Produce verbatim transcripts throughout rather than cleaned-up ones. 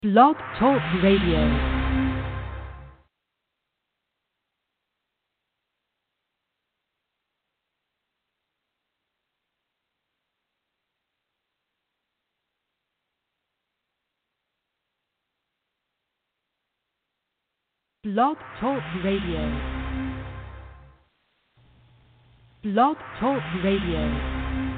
Blog Talk Radio. Blog Talk Radio. Blog Talk Radio.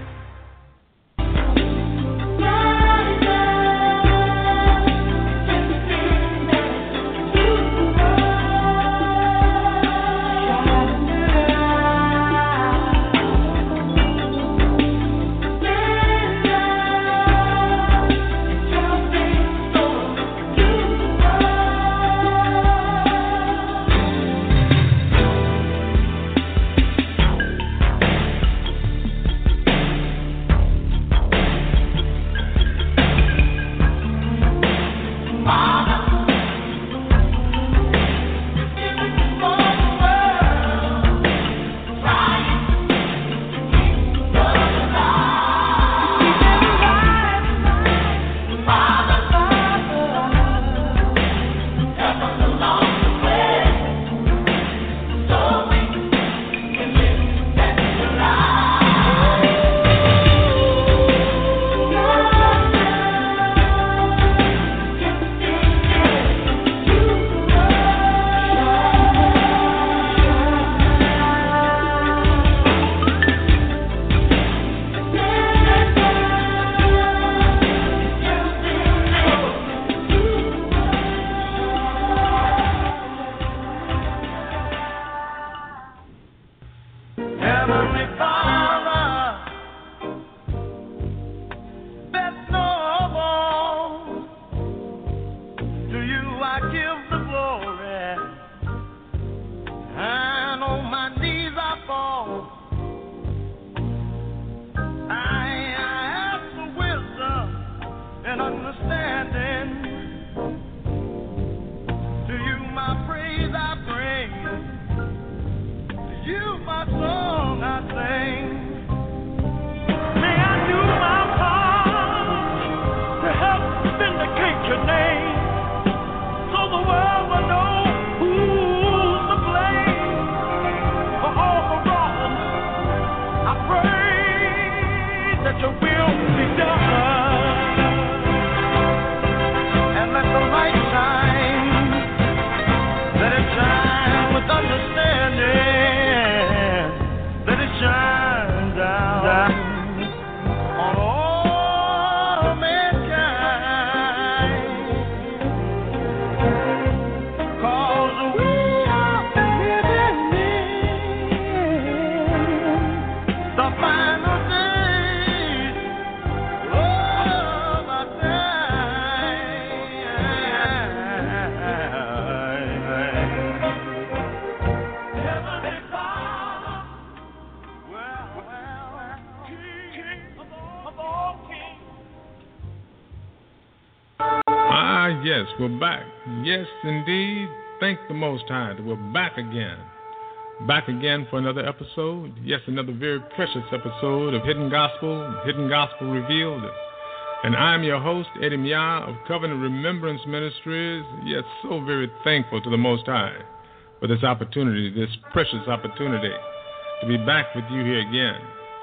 We're back. Yes, indeed. Thank the Most High that we're back again. Back again for another episode. Yes, another very precious episode of Hidden Gospel, Hidden Gospel Revealed. And I'm your host, Eddie Mia of Covenant Remembrance Ministries. Yes, so very thankful to the Most High for this opportunity, this precious opportunity to be back with you here again.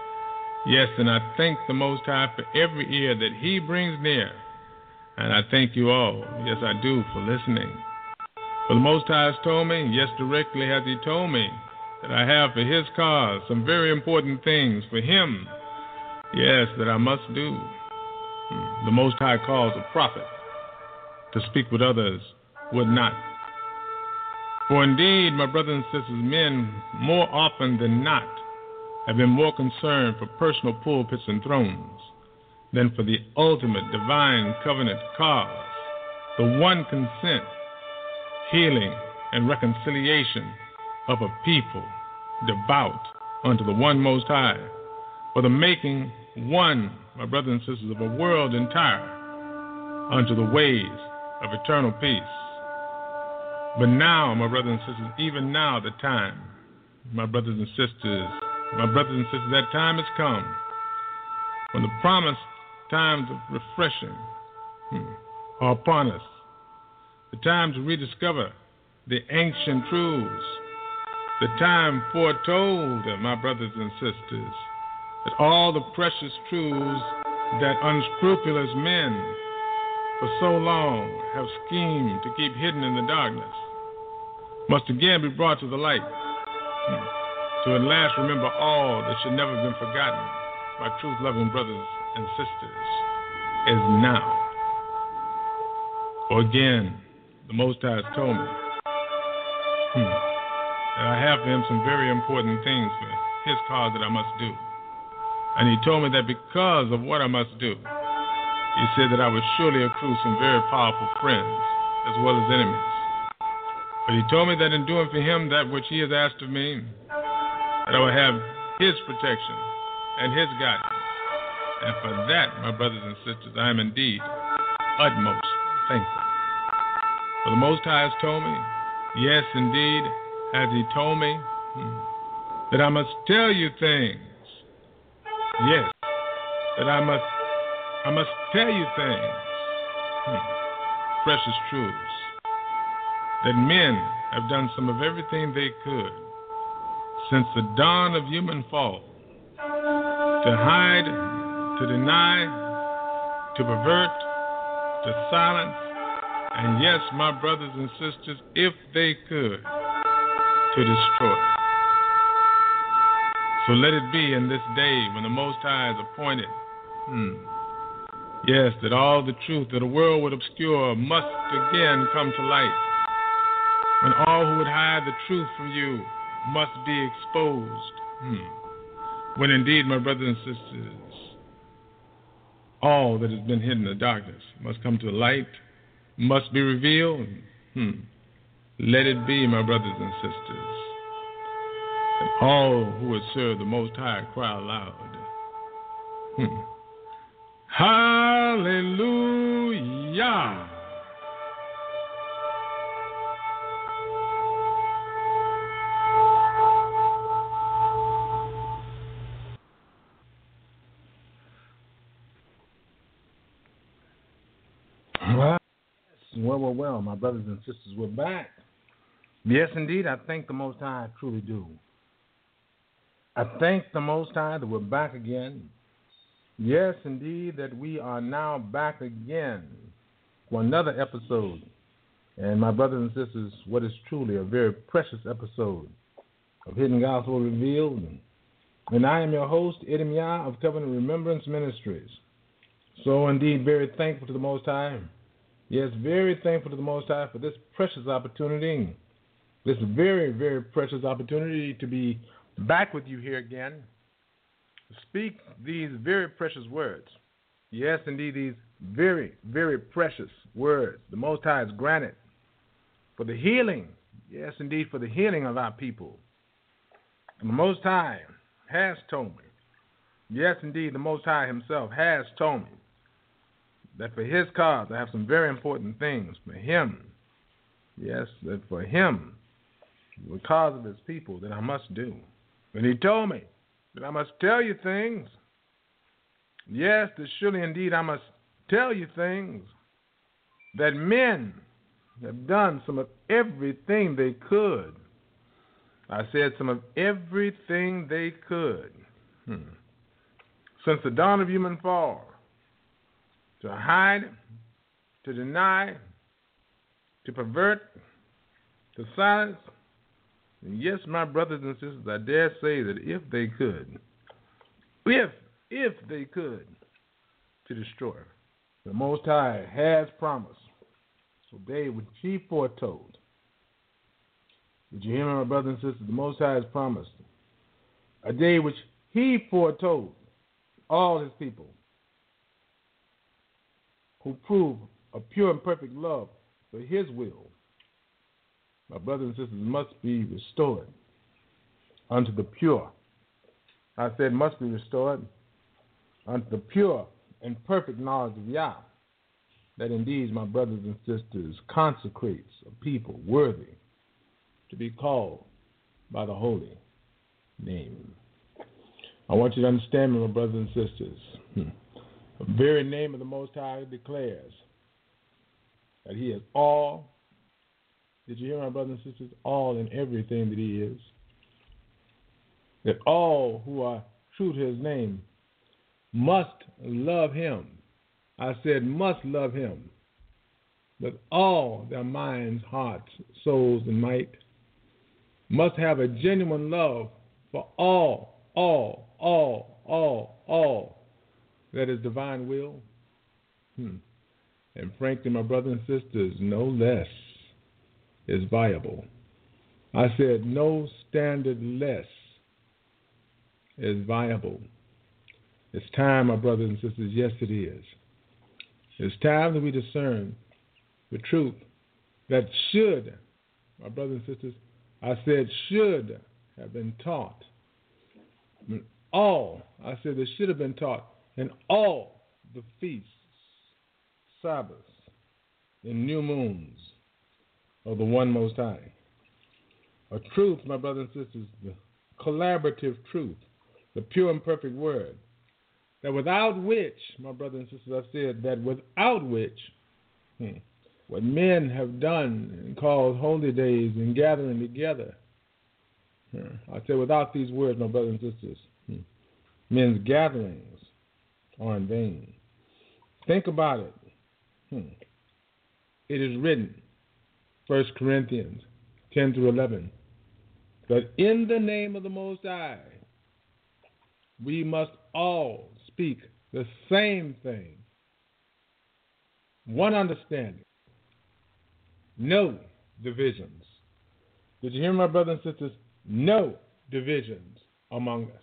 Yes, and I thank the Most High for every ear that He brings near. And I thank you all, yes I do, for listening. For the Most High has told me, yes directly has He told me, that I have for His cause some very important things for Him, yes, that I must do. The Most High calls a prophet to speak what others would not. For indeed, my brothers and sisters, men more often than not have been more concerned for personal pulpits and thrones than for the ultimate divine covenant cause, the one consent, healing, and reconciliation of a people devout unto the one Most High, for the making one, my brothers and sisters, of a world entire unto the ways of eternal peace. But now, my brothers and sisters, even now the time, my brothers and sisters, my brothers and sisters, that time has come when the promised times of refreshing hmm, are upon us. the time to rediscover the ancient truths, the time foretold, my brothers and sisters, that all the precious truths that unscrupulous men for so long have schemed to keep hidden in the darkness must again be brought to the light, to at last remember all that should never have been forgotten by truth-loving brothers and sisters is now. For again, the Most High has told me hmm, that I have for him some very important things for his cause that I must do. And he told me that because of what I must do, he said that I would surely accrue some very powerful friends as well as enemies. But he told me that in doing for him that which he has asked of me, that I will have his protection and his guidance. And for that, my brothers and sisters, I am indeed utmost thankful. For the Most High has told me, yes, indeed, has he told me, hmm, that I must tell you things. Yes, that I must, I must tell you things, hmm, precious truths, that men have done some of everything they could since the dawn of human fall to hide, to deny, to pervert, to silence, and yes, my brothers and sisters, if they could, to destroy. So let it be in this day when the Most High is appointed, hmm, yes, that all the truth that the world would obscure must again come to light. When all who would hide the truth from you must be exposed. Hmm. When indeed, my brothers and sisters, all that has been hidden in the darkness must come to the light, must be revealed. Hmm. Let it be, my brothers and sisters, that all who would serve the Most High cry aloud. Hmm. Hallelujah. Well, well, well, my brothers and sisters, we're back. Yes, indeed, I thank the Most High, I truly do. I thank the Most High that we're back again. Yes, indeed, that we are now back again for another episode. And my brothers and sisters, what is truly a very precious episode of Hidden Gospel Revealed. And I am your host, Edom Yah of Covenant Remembrance Ministries. So indeed, very thankful to the Most High. Yes, very thankful to the Most High for this precious opportunity, this very, very precious opportunity to be back with you here again, to speak these very precious words. Yes, indeed, these very, very precious words the Most High has granted for the healing, yes, indeed, for the healing of our people. And the Most High has told me, yes, indeed, the Most High himself has told me, that for his cause, I have some very important things for him. Yes, that for him, because of his people, that I must do. And he told me that I must tell you things. Yes, that surely indeed I must tell you things. That men have done some of everything they could. I said some of everything they could. Hmm. Since the dawn of human fall. To hide, to deny, to pervert, to silence. And yes, my brothers and sisters, I dare say that if they could, if, if they could, to destroy, the Most High has promised. So they which he foretold. Did you hear me, my brothers and sisters? The Most High has promised a day which he foretold all his people, who prove a pure and perfect love for his will, my brothers and sisters, must be restored unto the pure. I said must be restored unto the pure and perfect knowledge of Yah, that indeed, my brothers and sisters, consecrates a people worthy to be called by the holy name. I want you to understand me, my brothers and sisters. Hmm. The very name of the Most High declares that he is all Did you hear, my brothers and sisters? All in everything that he is. That all who are true to his name must love him. I said must love him with all their minds, hearts, souls, and might. Must have a genuine love for all, all, all, all, all that is divine will. Hmm. And frankly, my brothers and sisters, no less is viable. I said no standard less is viable. It's time, my brothers and sisters, yes it is. It's time that we discern the truth that should, my brothers and sisters, I said should have been taught. All, I said they should have been taught in all the feasts, Sabbaths, and new moons of the One Most High. A truth, my brothers and sisters, the collaborative truth, the pure and perfect word, that without which, my brothers and sisters, I said that without which, hmm, what men have done and called holy days and gathering together, hmm, I said without these words, my brothers and sisters, hmm, men's gatherings are in vain. Think about it. Hmm. It is written, First Corinthians ten through eleven, that in the name of the Most High, we must all speak the same thing. One understanding. No divisions. Did you hear, my brothers and sisters? No divisions among us.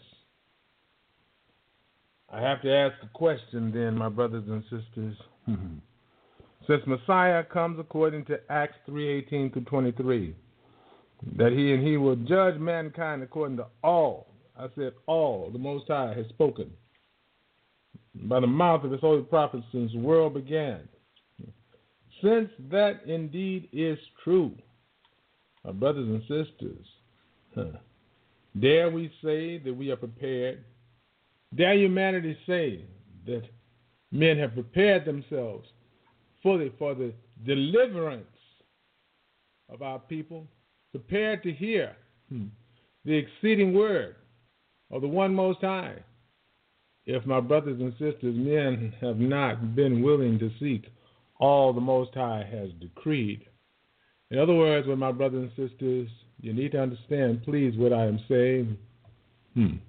I have to ask a question then, my brothers and sisters. Since Messiah comes according to Acts three eighteen through twenty-three, that he and he will judge mankind according to all, I said all, the Most High has spoken by the mouth of his holy prophets since the world began. Since that indeed is true, my brothers and sisters, huh, dare we say that we are prepared? Dare humanity say that men have prepared themselves fully for the deliverance of our people, prepared to hear hmm, the exceeding word of the One Most High? If, my brothers and sisters, men have not been willing to seek all the Most High has decreed. In other words, with my brothers and sisters, you need to understand, please, what I am saying. Hmm.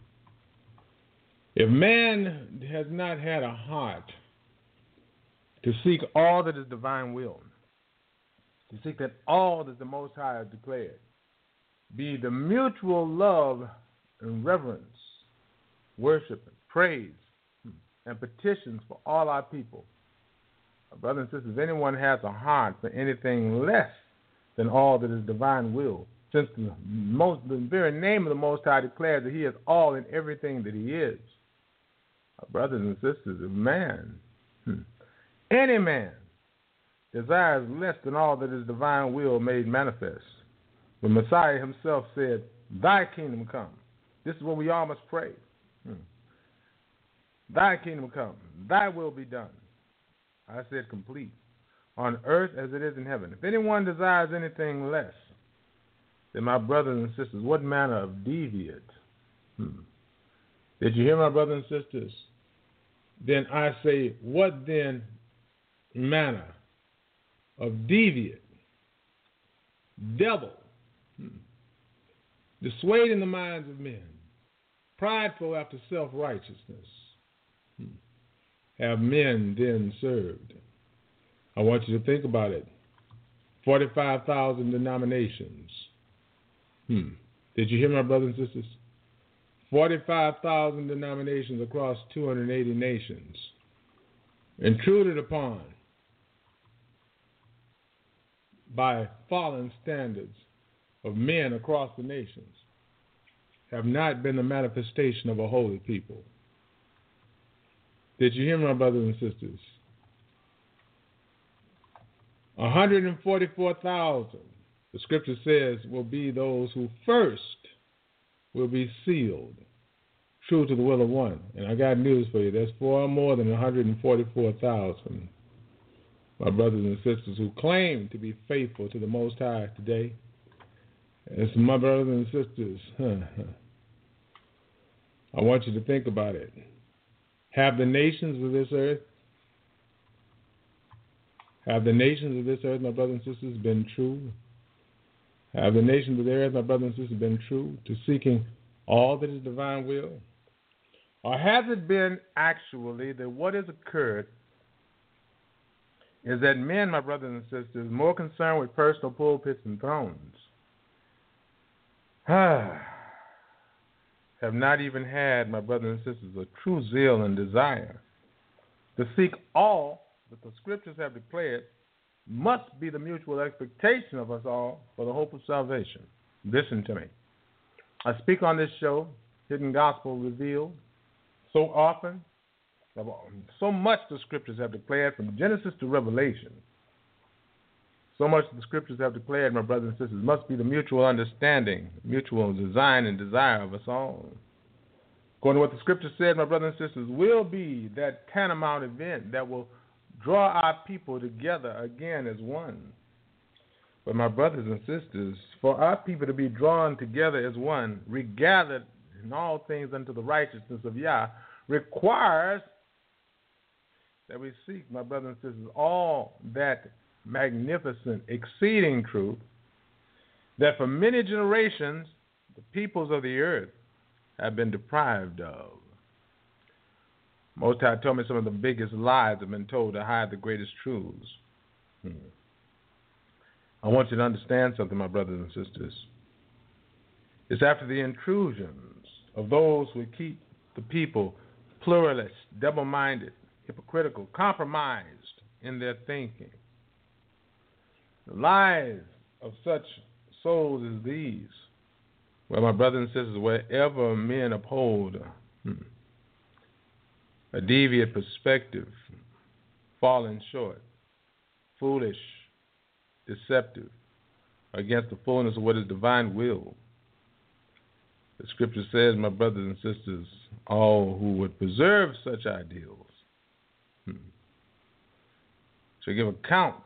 If man has not had a heart to seek all that is divine will, to seek that all that the Most High has declared, be the mutual love and reverence, worship, and praise, and petitions for all our people. Brothers and sisters, if anyone has a heart for anything less than all that is divine will, since the, most, the very name of the Most High declares that he is all in everything that he is, brothers and sisters, if man, hmm, any man, desires less than all that is divine will made manifest, the Messiah himself said, thy kingdom come. This is what we all must pray. Hmm. Thy kingdom come, thy will be done. I said complete, on earth as it is in heaven. If anyone desires anything less, then my brothers and sisters, what manner of deviant? Hmm. Did you hear, my brothers and sisters? Then I say, what then manner of deviant, devil, hmm, dissuading the minds of men, prideful after self-righteousness, hmm, have men then served? I want you to think about it. forty-five thousand denominations. Hmm. Did you hear, my brothers and sisters? forty-five thousand denominations across two hundred eighty nations, intruded upon by fallen standards of men across the nations, have not been the manifestation of a holy people. Did you hear, my brothers and sisters? one hundred forty-four thousand, the scripture says, will be those who first will be sealed, true to the will of one. And I got news for you. There's far more than one hundred forty-four thousand. my brothers and sisters who claim to be faithful to the Most High today. It's my brothers and sisters. I want you to think about it. Have the nations of this earth, have the nations of this earth, my brothers and sisters, been true? Have the nations of the earth, my brothers and sisters, been true to seeking all that is divine will? Or has it been actually that what has occurred is that men, my brothers and sisters, more concerned with personal pulpits and thrones, have not even had, my brothers and sisters, a true zeal and desire to seek all that the Scriptures have declared must be the mutual expectation of us all for the hope of salvation. Listen to me. I speak on this show, Hidden Gospel Revealed, so often, so much the Scriptures have declared from Genesis to Revelation. So much the Scriptures have declared, my brothers and sisters, must be the mutual understanding, mutual design and desire of us all. According to what the Scripture said, my brothers and sisters, will be that tantamount event that will draw our people together again as one. But my brothers and sisters, for our people to be drawn together as one, regathered in all things unto the righteousness of Yah, requires that we seek, my brothers and sisters, all that magnificent, exceeding truth that for many generations the peoples of the earth have been deprived of. Most High told me some of the biggest lies have been told to hide the greatest truths. Hmm. I want you to understand something, my brothers and sisters. It's after the intrusions of those who keep the people pluralist, double-minded, hypocritical, compromised in their thinking. The lies of such souls as these, well, my brothers and sisters, wherever men uphold hmm, a deviant perspective, falling short, foolish, deceptive, against the fullness of what is divine will. The Scripture says, my brothers and sisters, all who would preserve such ideals hmm, shall give account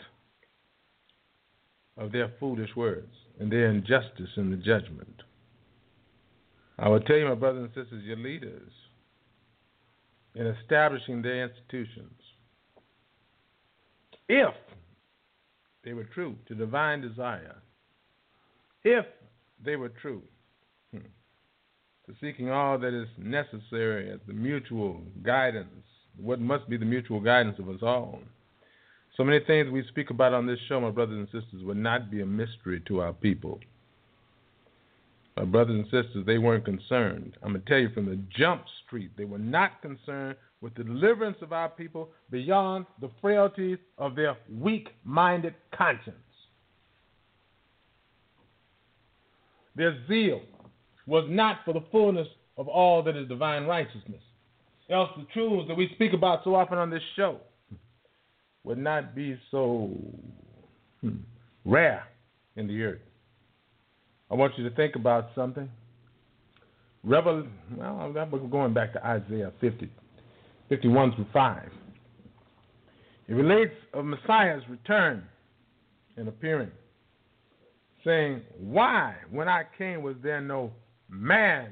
of their foolish words and their injustice in the judgment. I will tell you, my brothers and sisters, your leaders, in establishing their institutions, if they were true to divine desire, if they were true hmm, to seeking all that is necessary as the mutual guidance, what must be the mutual guidance of us all, so many things we speak about on this show, my brothers and sisters, would not be a mystery to our people. My brothers and sisters, they weren't concerned. I'm going to tell you from the jump street, they were not concerned with the deliverance of our people beyond the frailties of their weak-minded conscience. Their zeal was not for the fullness of all that is divine righteousness. Else the truths that we speak about so often on this show would not be so hmm, rare in the earth. I want you to think about something. Revel, well, I'm going back to Isaiah fifty, fifty-one through five. It relates of Messiah's return and appearing, saying, why, when I came, was there no man?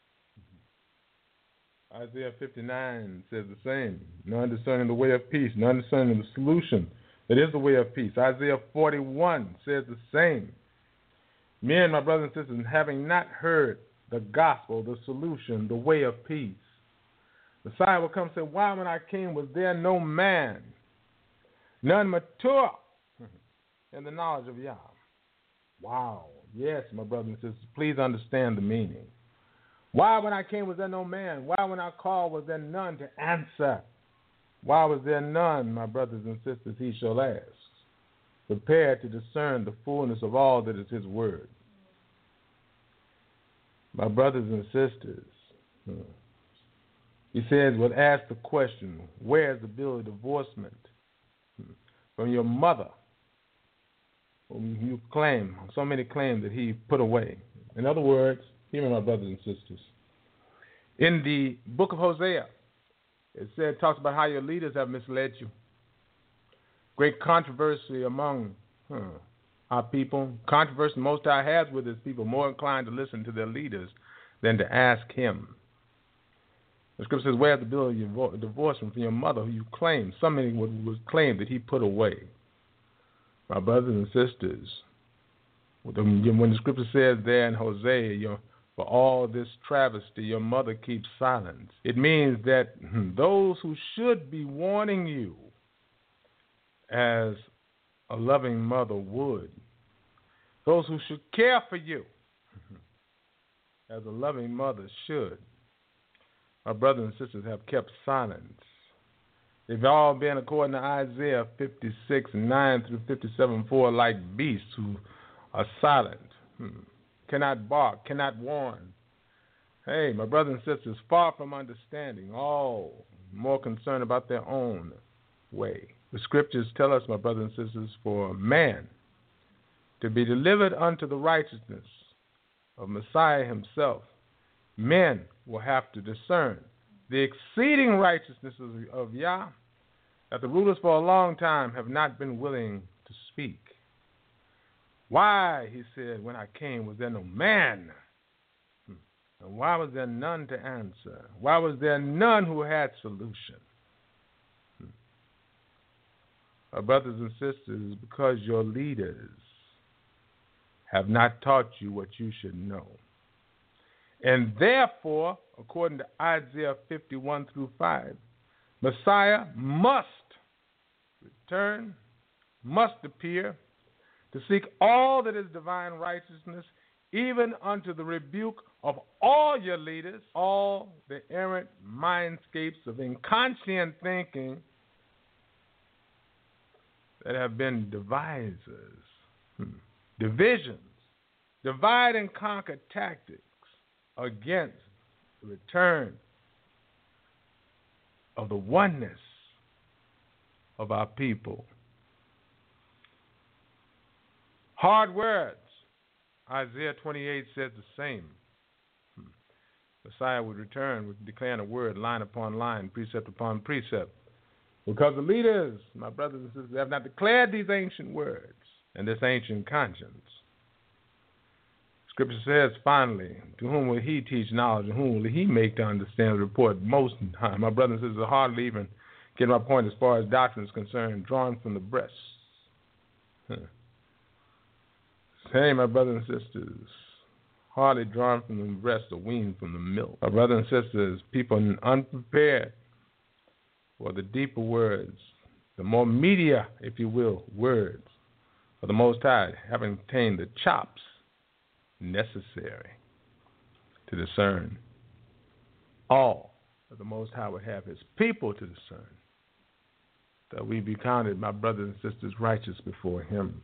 Isaiah fifty-nine says the same. None discerning the way of peace, none discerning the solution that is the way of peace. Isaiah forty-one says the same. Men, my brothers and sisters, having not heard the gospel, the solution, the way of peace. The Messiah will come and say, why, when I came, was there no man, none mature in the knowledge of Yah? Wow. Yes, my brothers and sisters, please understand the meaning. Why, when I came, was there no man? Why, when I called, was there none to answer? Why was there none, my brothers and sisters, he shall ask, prepared to discern the fullness of all that is his word? My brothers and sisters, he says, would ask the question, where is the bill of divorcement from your mother, whom you claim, so many claim that he put away? In other words, hear me, my brothers and sisters. In the book of Hosea, it said, talks about how your leaders have misled you. great controversy among huh, our people. Controversy the Most High has with his people, more inclined to listen to their leaders than to ask him. The scripture says, where the bill of your divorce from your mother who you claim? Some many would, would claim that he put away. My brothers and sisters, when the scripture says there in Hosea, your, for all this travesty, your mother keeps silence, it means that those who should be warning you as a loving mother would, those who should care for you as a loving mother should, our brothers and sisters have kept silence. They've all been, according to Isaiah fifty-six, nine through fifty-seven, four, like beasts who are silent, hmm. cannot bark, cannot warn. Hey, my brothers and sisters, far from understanding, all more concerned about their own way. The scriptures tell us, my brothers and sisters, for man to be delivered unto the righteousness of Messiah himself, men will have to discern the exceeding righteousness of, of Yah, that the rulers for a long time have not been willing to speak. Why, he said, when I came, was there no man? And why was there none to answer? Why was there none who had solution? Our brothers and sisters, because your leaders have not taught you what you should know. And therefore, according to Isaiah fifty-one through five, Messiah must return, must appear, to seek all that is divine righteousness, even unto the rebuke of all your leaders, all the errant mindscapes of inconscient thinking that have been devisers, hmm. divisions, divide and conquer tactics against the return of the oneness of our people. Hard words. Isaiah twenty-eight says the same. Messiah would return with declaring a word, line upon line, precept upon precept. Because the leaders, my brothers and sisters, have not declared these ancient words and this ancient conscience. Scripture says, finally, to whom will he teach knowledge, and whom will he make to understand the report? Most high. My brothers and sisters, hardly even get my point as far as doctrine is concerned, drawn from the breast. Huh. Hey, my brothers and sisters, hardly drawn from the breast or weaned from the milk. My brothers and sisters, people unprepared for the deeper words, the more meatier, if you will, words of the Most High, having attained the chops necessary to discern all that the Most High would have his people to discern, that we be counted, my brothers and sisters, righteous before him.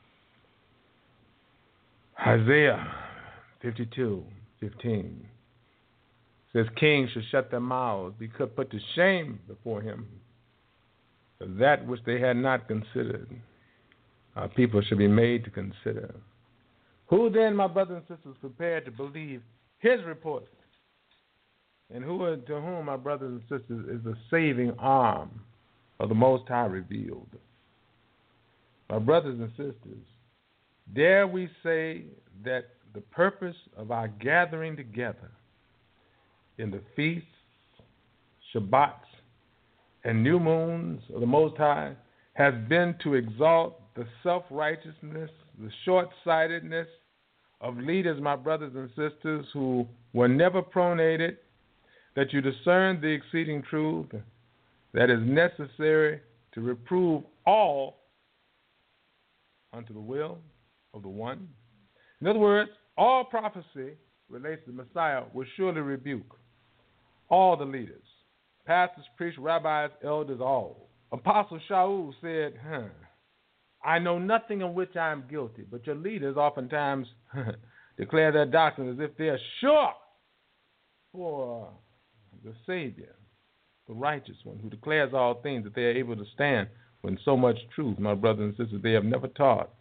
Isaiah fifty-two fifteen says, kings should shut their mouths, be put to shame before him for that which they had not considered. Our people should be made to consider. Who then, my brothers and sisters, prepared to believe his report? And who to whom, my brothers and sisters, is the saving arm of the Most High revealed? My brothers and sisters, dare we say that the purpose of our gathering together in the feasts, Shabbats, and new moons of the Most High has been to exalt the self-righteousness, the short-sightedness of leaders, my brothers and sisters, who were never pronated, that you discern the exceeding truth that is necessary to reprove all unto the will of the one. In other words, all prophecy relates to the Messiah will surely rebuke all the leaders, pastors, priests, rabbis, elders, all. Apostle Shaul said, huh, I know nothing of which I am guilty, but your leaders oftentimes declare their doctrine as if they are sure for the Savior, the righteous one, who declares all things, that they are able to stand when so much truth, my brothers and sisters, they have never taught.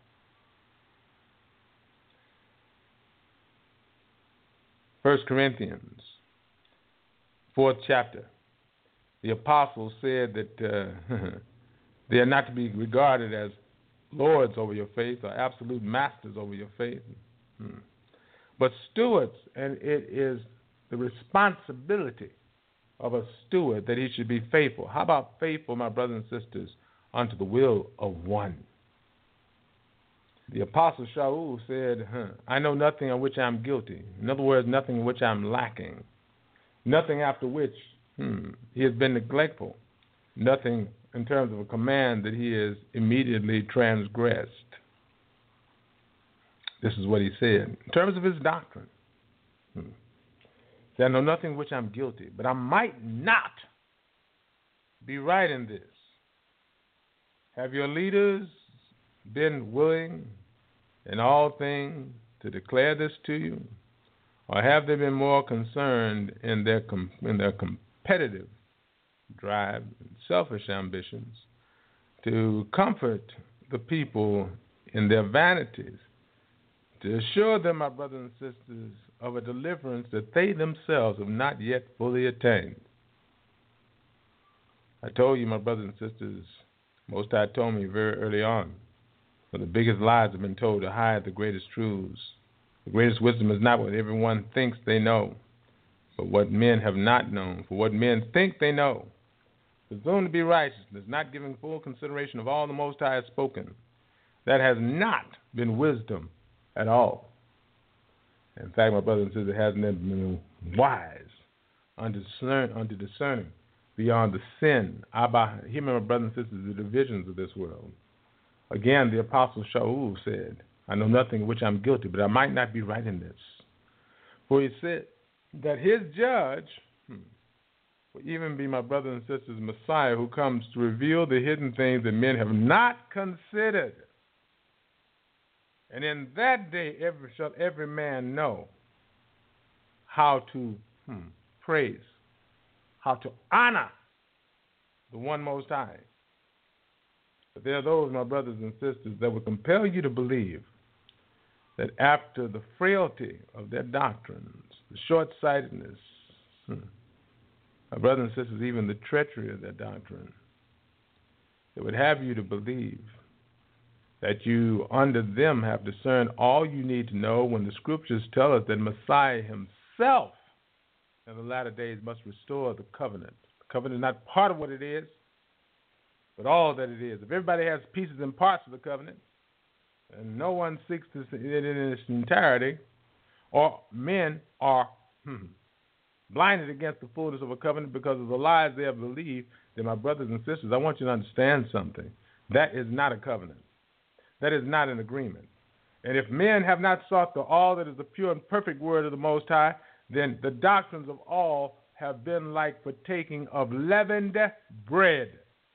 First Corinthians, fourth chapter. The apostle said that uh, They are not to be regarded as lords over your faith or absolute masters over your faith, hmm. but stewards, and it is the responsibility of a steward that he should be faithful. How about faithful, my brothers and sisters, unto the will of one? The Apostle Shaul said, huh, I know nothing of which I'm guilty. In other words, nothing in which I'm lacking. Nothing after which hmm, he has been neglectful. Nothing in terms of a command that he has immediately transgressed. This is what he said. In terms of his doctrine, hmm, he said, I know nothing of which I'm guilty, but I might not be right in this. Have your leaders been willing in all things to declare this to you? Or have they been more concerned in their com- in their competitive drive and selfish ambitions to comfort the people in their vanities, to assure them, my brothers and sisters, of a deliverance that they themselves have not yet fully attained? I told you, my brothers and sisters, Most High told me very early on, but the biggest lies have been told to hide the greatest truths. The greatest wisdom is not what everyone thinks they know, but what men have not known. For what men think they know, presumed to be righteousness, not giving full consideration of all the Most High has spoken, that has not been wisdom at all. In fact, my brothers and sisters, it hasn't been wise unto, discern, unto discerning beyond the sin. Abba, hear me, my brothers and sisters, the divisions of this world. Again, the Apostle Shaul said, I know nothing of which I'm guilty, but I might not be right in this. For he said that his judge hmm, will even be my brother and sister's Messiah, who comes to reveal the hidden things that men have not considered. And in that day, every, shall every man know how to hmm, praise, how to honor the one Most High. But there are those, my brothers and sisters, that will compel you to believe that after the frailty of their doctrines, the short-sightedness, hmm, my brothers and sisters, even the treachery of their doctrine, it would have you to believe that you, under them, have discerned all you need to know when the scriptures tell us that Messiah himself in the latter days must restore the covenant. The covenant is not part of what it is, but all that it is. If everybody has pieces and parts of the covenant, and no one seeks to see it in its entirety, or men are hmm, blinded against the fullness of a covenant because of the lies they have believed, then my brothers and sisters, I want you to understand something. That is not a covenant. That is not an agreement. And if men have not sought the all that is the pure and perfect word of the Most High, then the doctrines of all have been like partaking of leavened bread.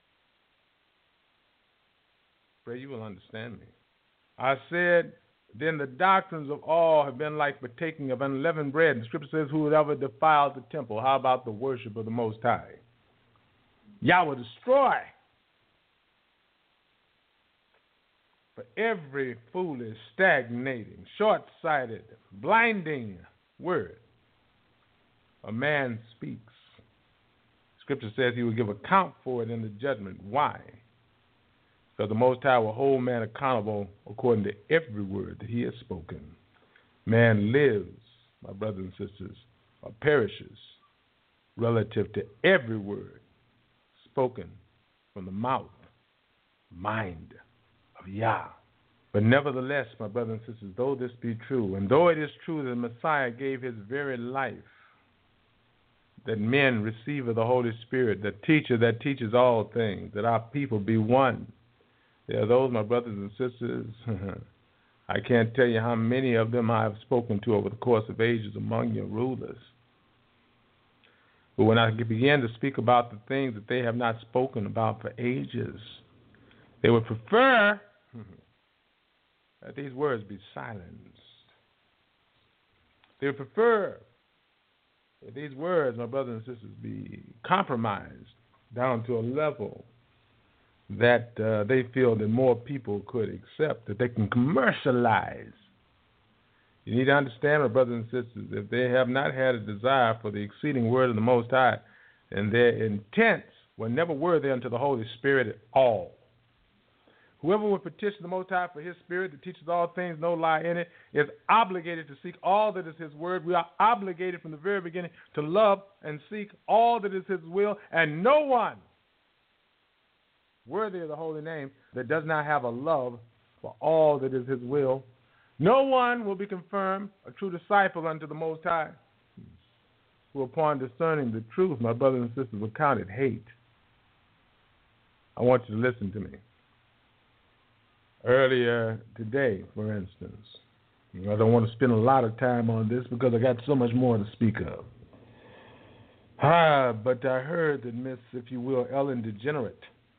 Pray you will understand me. I said, then the doctrines of all have been like partaking of unleavened bread. The scripture says, whoever defiles the temple. How about the worship of the Most High? Yah will destroy. For every foolish, stagnating, short-sighted, blinding word a man speaks, scripture says he will give account for it in the judgment. Why? Because the Most High will hold man accountable according to every word that he has spoken. Man lives, my brothers and sisters, or perishes relative to every word spoken from the mouth, mind of Yah. But nevertheless, my brothers and sisters, though this be true, and though it is true that the Messiah gave his very life, that men receive of the Holy Spirit, the teacher that teaches all things, that our people be one, there are those, my brothers and sisters, I can't tell you how many of them I have spoken to over the course of ages among your rulers. But when I began to speak about the things that they have not spoken about for ages, they would prefer that these words be silenced. They would prefer that these words, my brothers and sisters, be compromised down to a level that uh, they feel that more people could accept, that they can commercialize. You need to understand, my brothers and sisters, if they have not had a desire for the exceeding word of the Most High, and their intents were never worthy unto the Holy Spirit at all. Whoever would petition the Most High for his spirit that teaches all things, no lie in it, is obligated to seek all that is his word. We are obligated from the very beginning to love and seek all that is his will, and no one worthy of the holy name that does not have a love for all that is his will. No one will be confirmed a true disciple unto the Most High, who upon discerning the truth, my brothers and sisters, will count it hate. I want you to listen to me. Earlier today, for instance, I don't want to spend a lot of time on this because I got so much more to speak of. Ah, but I heard that Miss, if you will, Ellen DeGenerate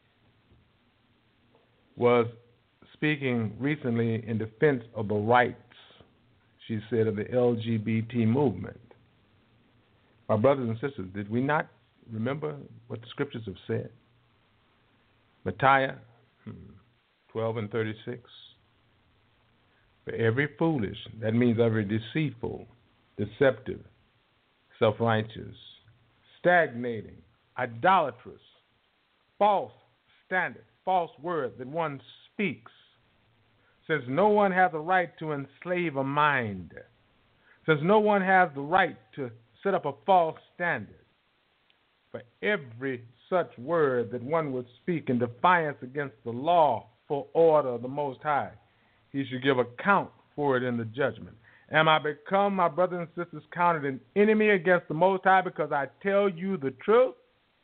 was speaking recently in defense of the rights, she said, of the L G B T movement. My brothers and sisters, did we not remember what the scriptures have said? Micaiah twelve and thirty-six. For every foolish, that means every deceitful, deceptive, self-righteous, stagnating, idolatrous, false standard, false word that one speaks, since no one has a right to enslave a mind, since no one has the right to set up a false standard, for every such word that one would speak in defiance against the lawful order of the Most High, he should give account for it in the judgment. Am I become, my brothers and sisters, counted an enemy against the Most High because I tell you the truth?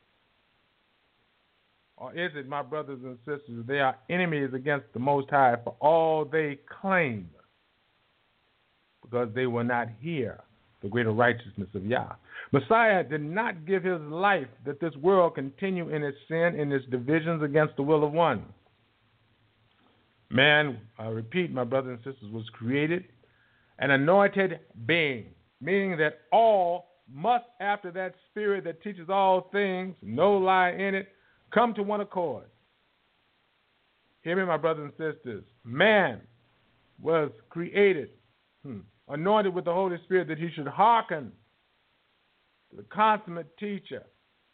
Or is it, my brothers and sisters, they are enemies against the Most High for all they claim, because they will not hear the greater righteousness of Yah? Messiah did not give his life that this world continue in its sin, in its divisions against the will of one. Man, I repeat, my brothers and sisters, was created an anointed being, meaning that all must, after that spirit that teaches all things, no lie in it, come to one accord. Hear me, my brothers and sisters. Man was created, hmm, anointed with the Holy Spirit, that he should hearken to the consummate teacher,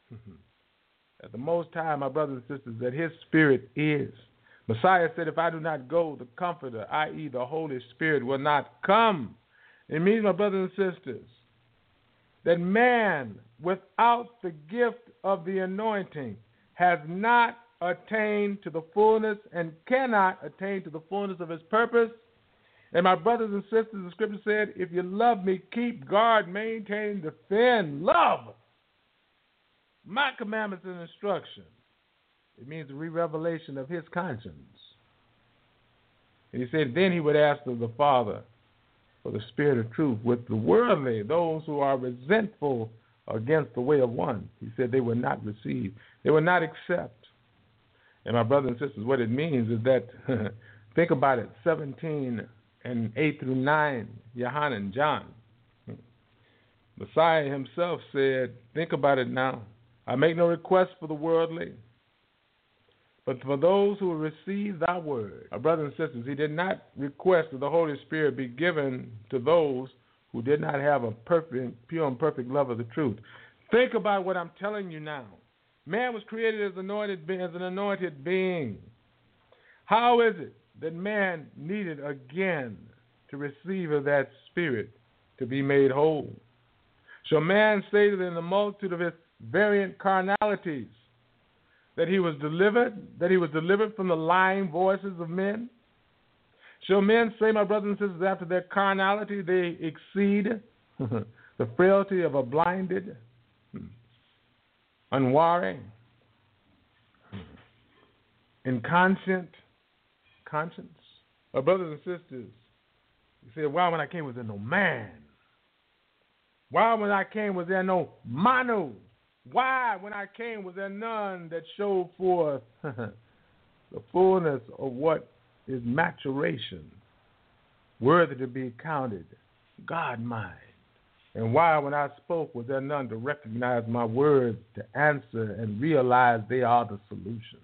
that the Most High, my brothers and sisters, that his spirit is. Messiah said, if I do not go, the Comforter, that is the Holy Spirit, will not come. It means, my brothers and sisters, that man, without the gift of the anointing, has not attained to the fullness and cannot attain to the fullness of his purpose. And my brothers and sisters, the scripture said, if you love me, keep guard, maintain, defend, love my commandments and instruction. It means the re-revelation of his conscience. And he said, then he would ask of the Father for the spirit of truth with the worldly, those who are resentful against the way of one. He said they would not receive. They would not accept. And my brothers and sisters, what it means is that, think about it, seventeen and eight through nine, Yohanan, John. Messiah himself said, think about it now. I make no request for the worldly, but for those who will receive thy word. My brothers and sisters, he did not request that the Holy Spirit be given to those who did not have a perfect, pure and perfect love of the truth. Think about what I'm telling you now. Man was created as, anointed, as an anointed being. How is it that man needed again to receive of that spirit to be made whole? Shall man say that in the multitude of his variant carnalities that he was delivered, that he was delivered from the lying voices of men? Shall men say, my brothers and sisters, after their carnality they exceed the frailty of a blinded, unwary, inconscient conscience? My brothers and sisters, you say, why when I came was there no man? Why when I came was there no manu? Why when I came was there none that showed forth the fullness of what is maturation, worthy to be counted God mind? And why when I spoke was there none to recognize my words, to answer and realize they are the solution?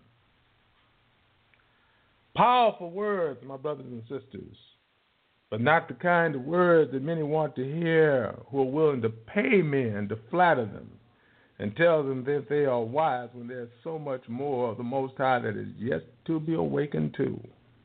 Powerful words, my brothers and sisters, but not the kind of words that many want to hear, who are willing to pay men to flatter them. and tells them that they are wise when there's so much more of the Most High that is yet to be awakened to.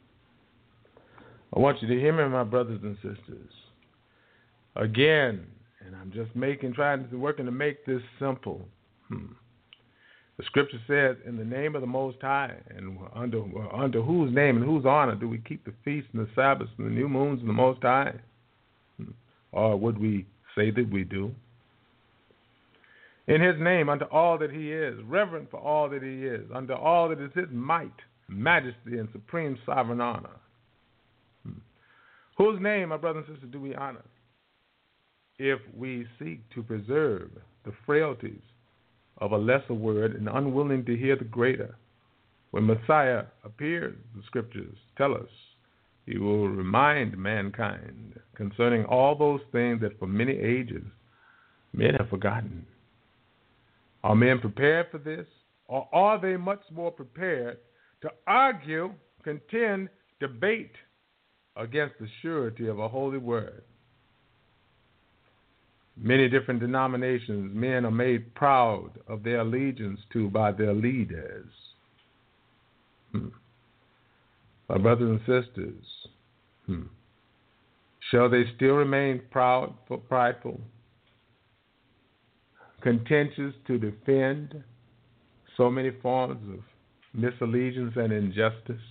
I want you to hear me, my brothers and sisters. Again, and I'm just making, trying to, working to make this simple. Hmm. The scripture says, in the name of the Most High, and under, under whose name and whose honor do we keep the feasts and the Sabbaths and the new moons and the Most High? Hmm. Or would we say that we do? In his name, unto all that he is, reverent for all that he is, unto all that is his might, majesty, and supreme sovereign honor. Hmm. Whose name, my brothers and sisters, do we honor? If we seek to preserve the frailties of a lesser word and unwilling to hear the greater. When Messiah appears, the scriptures tell us, he will remind mankind concerning all those things that for many ages men have forgotten. Are men prepared for this? Or are they much more prepared to argue, contend, debate against the surety of a holy word? Many different denominations, men are made proud of their allegiance to by their leaders. Hmm. My brothers and sisters, hmm. shall they still remain proud, prideful, contentious to defend so many forms of misallegiance and injustice?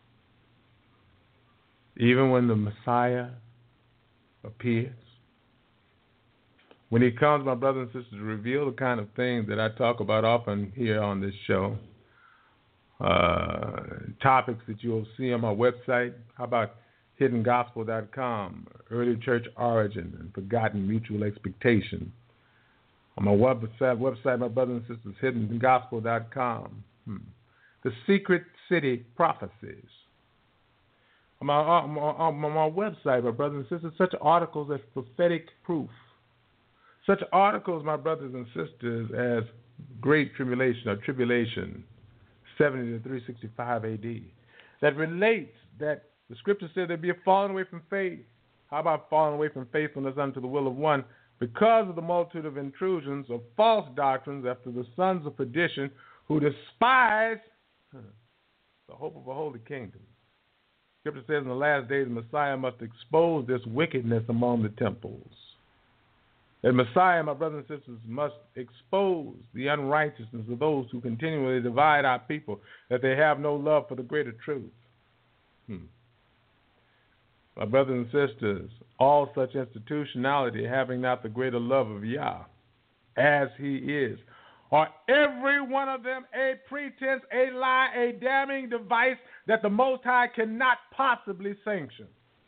Even when the Messiah appears? When he comes, my brothers and sisters, to reveal the kind of things that I talk about often here on this show, uh, topics that you'll see on my website. How about hidden gospel dot com, early church origin and forgotten mutual expectation. On my website, website my brothers and sisters, hidden gospel dot com, hmm. the secret city prophecies. On my, on, my, on my website, my brothers and sisters, such articles as prophetic proof. Such articles, my brothers and sisters, as Great Tribulation or Tribulation, seventy to three sixty-five A D, that relates that the scripture said there'd be a falling away from faith. How about falling away from faithfulness unto the will of one? Because of the multitude of intrusions of false doctrines after the sons of perdition who despise huh, the hope of a holy kingdom. Scripture says in the last days the Messiah must expose this wickedness among the temples. That Messiah, my brothers and sisters, must expose the unrighteousness of those who continually divide our people, that they have no love for the greater truth. Hmm. My brothers and sisters, all such institutionality having not the greater love of Yah, as he is, are every one of them a pretense, a lie, a damning device that the Most High cannot possibly sanction.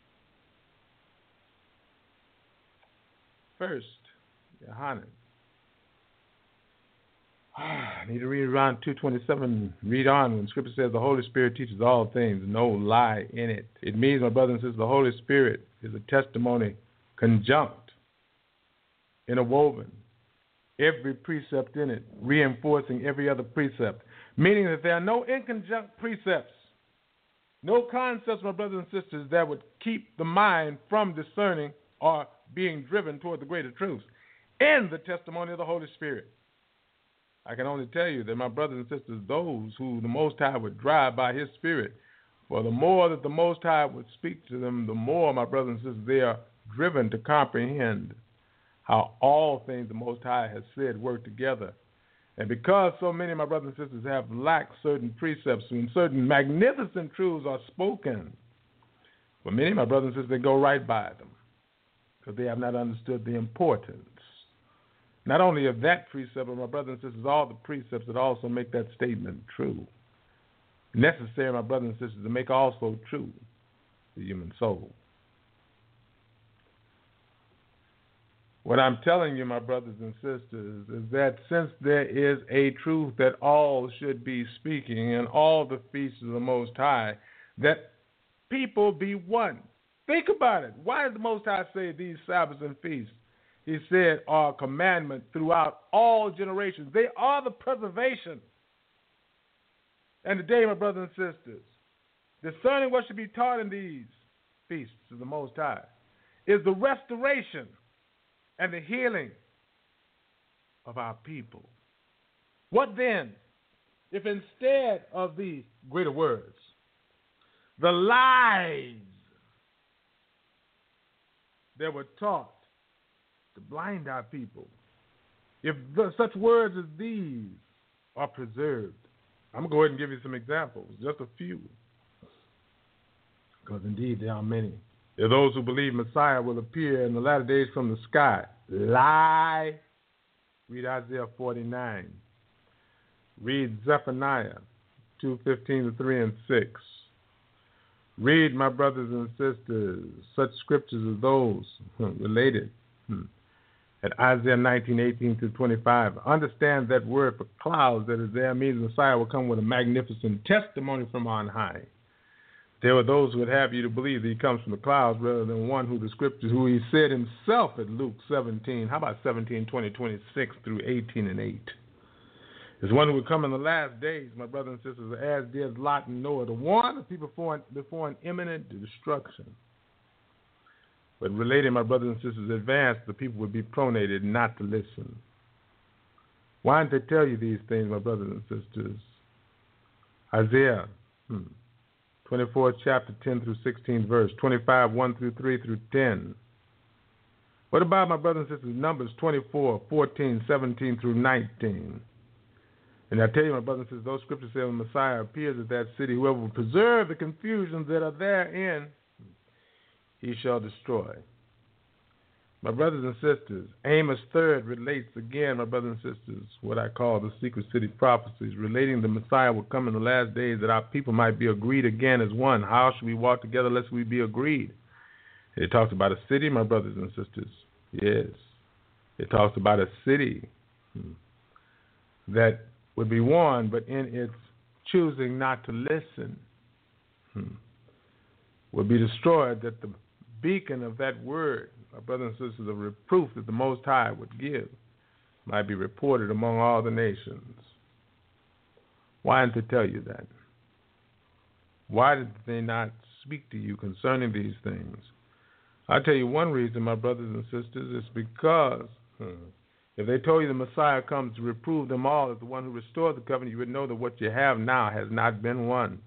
First, Yohanan. I need to read around two twenty-seven. Read on when Scripture says the Holy Spirit teaches all things, no lie in it. It means, my brothers and sisters, the Holy Spirit is a testimony conjunct, interwoven, every precept in it, reinforcing every other precept, meaning that there are no inconjunct precepts, no concepts, my brothers and sisters, that would keep the mind from discerning or being driven toward the greater truths in the testimony of the Holy Spirit. I can only tell you that, my brothers and sisters, those who the Most High would drive by his Spirit, for the more that the Most High would speak to them, the more, my brothers and sisters, they are driven to comprehend how all things the Most High has said work together. And because so many of my brothers and sisters have lacked certain precepts and certain magnificent truths are spoken, for many of my brothers and sisters, they go right by them because they have not understood the importance not only of that precept, but, my brothers and sisters, all the precepts that also make that statement true. Necessary, my brothers and sisters, to make also true the human soul. What I'm telling you, my brothers and sisters, is that since there is a truth that all should be speaking in all the feasts of the Most High, that people be one. Think about it. Why did the Most High say these Sabbaths and feasts? He said, are a commandment throughout all generations. They are the preservation. And today, my brothers and sisters, discerning what should be taught in these feasts of the Most High is the restoration and the healing of our people. What then if instead of these greater words, the lies that were taught to blind our people, if the, such words as these are preserved? I'm going to go ahead and give you some examples, just a few, because indeed there are many. There are those who believe Messiah will appear in the latter days from the sky. Lie. Read Isaiah forty-nine. Read Zephaniah two fifteen to three and six. Read, my brothers and sisters, such scriptures as those related at Isaiah nineteen eighteen through twenty-five. Understand that word for clouds that is there means the Messiah will come with a magnificent testimony from on high. There were those who would have you to believe that he comes from the clouds rather than one who the scriptures, who he said himself at Luke seventeen. How about seventeen, twenty, twenty-six through eighteen and eight? Is one who would come in the last days, my brothers and sisters, as did Lot and Noah, to warn the people before, before an imminent destruction. But relating, my brothers and sisters, advanced, the people would be pronated not to listen. Why didn't they tell you these things, my brothers and sisters? Isaiah hmm, twenty-fourth chapter, ten through sixteen verse, twenty-five, one through three through ten. What about, my brothers and sisters, Numbers twenty-four, fourteen, seventeen through nineteen? And I tell you, my brothers and sisters, those scriptures say when the Messiah appears at that city, whoever will preserve the confusions that are therein, he shall destroy. My brothers and sisters, Amos third relates again, my brothers and sisters, what I call the secret city prophecies, relating the Messiah will come in the last days that our people might be agreed again as one. How should we walk together lest we be agreed? It talks about a city, my brothers and sisters. Yes. It talks about a city hmm, that would be warned, but in its choosing not to listen, hmm, would be destroyed, that the beacon of that word, my brothers and sisters, of reproof that the Most High would give, might be reported among all the nations. Why didn't they tell you that? Why did they not speak to you concerning these things? I'll tell you one reason, my brothers and sisters, is because hmm, if they told you the Messiah comes to reprove them all as the one who restored the covenant, you would know that what you have now has not been won.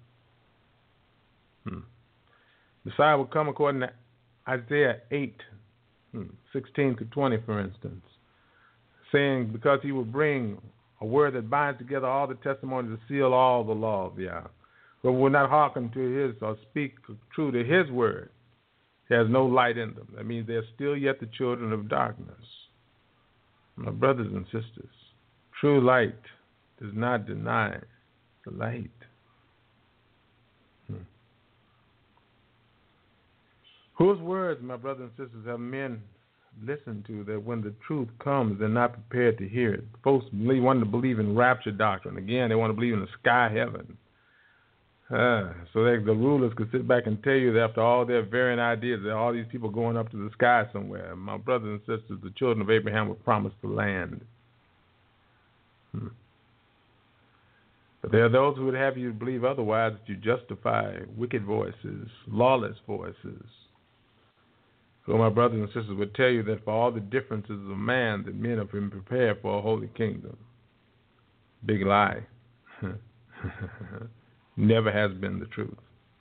Hmm. Messiah will come according to Isaiah eight, hmm, sixteen to twenty, for instance, saying because he will bring a word that binds together all the testimonies to seal all the law of Yah. But will not hearken to his or speak true to his word. He has no light in them. That means they're still yet the children of darkness. My brothers and sisters, true light does not deny the light. Hmm. Whose words, my brothers and sisters, have men listened to that when the truth comes, they're not prepared to hear it? Folks believe, want to believe in rapture doctrine. Again, they want to believe in the sky heaven. Uh, so they, the rulers could sit back and tell you that after all their varying ideas, that all these people going up to the sky somewhere. My brothers and sisters, the children of Abraham were promised the land. Hmm. But there are those who would have you believe otherwise, that you justify wicked voices, lawless voices. So my brothers and sisters would tell you that for all the differences of man, that men have been prepared for a holy kingdom. Big lie. Never has been the truth.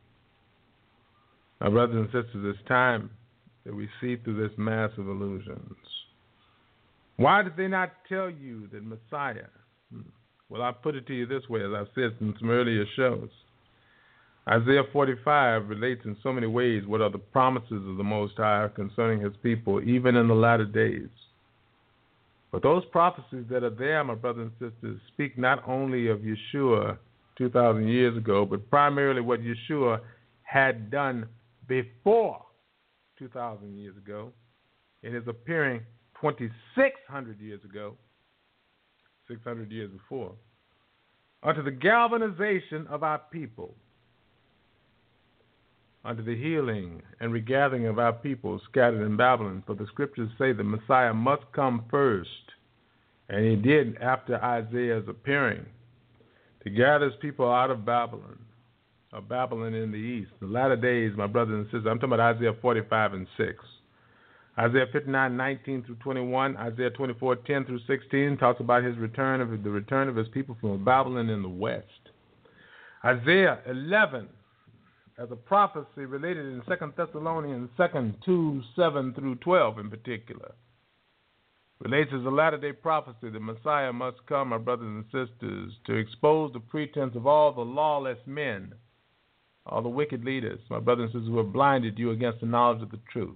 My brothers and sisters, it's time that we see through this mass of illusions. Why did they not tell you that Messiah? Well, I put it to you this way, as I've said in some earlier shows. Isaiah forty-five relates in so many ways what are the promises of the Most High concerning his people, even in the latter days. But those prophecies that are there, my brothers and sisters, speak not only of Yeshua two thousand years ago, but primarily what Yeshua had done before two thousand years ago, in his appearing twenty-six hundred years ago, six hundred years before, unto the galvanization of our people, unto the healing and regathering of our people scattered in Babylon. For the scriptures say the Messiah must come first, and he did after Isaiah's appearing, to gather his people out of Babylon, or Babylon in the east. The latter days, my brothers and sisters, I'm talking about Isaiah forty-five and six. Isaiah fifty-nine, nineteen through twenty-one, Isaiah twenty-four, ten through sixteen talks about his return of the return of his people from Babylon in the west. Isaiah eleven, as a prophecy related in Second Thessalonians two, seven through twelve in particular, relates as a latter-day prophecy that Messiah must come, my brothers and sisters, to expose the pretense of all the lawless men, all the wicked leaders, my brothers and sisters, who have blinded you against the knowledge of the truth.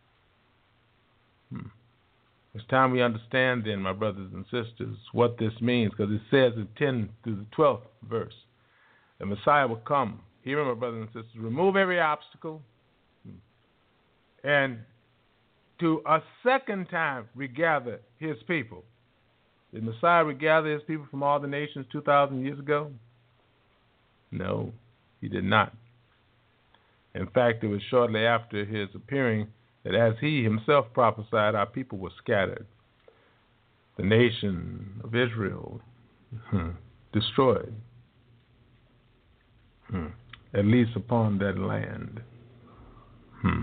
Hmm. It's time we understand then, my brothers and sisters, what this means, because it says in ten through the twelfth verse, the Messiah will come. Hear me, my brothers and sisters, remove every obstacle, and to a second time regather his people. Did Messiah regather his people from all the nations two thousand years ago? No, he did not. In fact, it was shortly after his appearing that, as he himself prophesied, our people were scattered. The nation of Israel hmm, destroyed, hmm, at least upon that land. Hmm.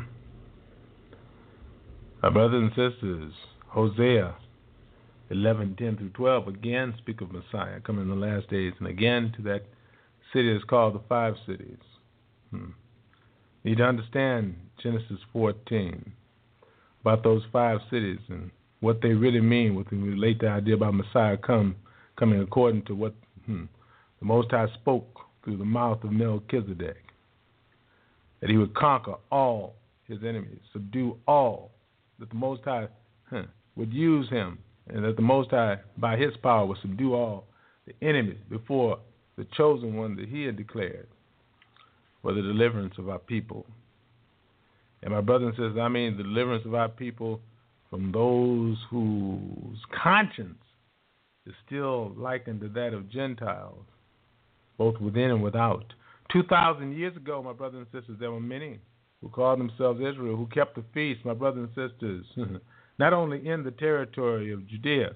Our brothers and sisters, Hosea eleven, ten through twelve again speak of Messiah coming in the last days, and again to that city that's called the five cities. Hmm. You need to understand Genesis fourteen about those five cities and what they really mean when we relate the idea about Messiah come coming according to what hmm, the Most High spoke through the mouth of Melchizedek, that he would conquer all his enemies, subdue all, that the Most High huh, would use him, and that the Most High, by his power, would subdue all the enemies before the chosen one that he had declared for the deliverance of our people. And my brothers and sisters, I mean the deliverance of our people from those whose conscience is still likened to that of Gentiles, both within and without. Two thousand years ago, my brothers and sisters, there were many who called themselves Israel, who kept the feast, my brothers and sisters, not only in the territory of Judea,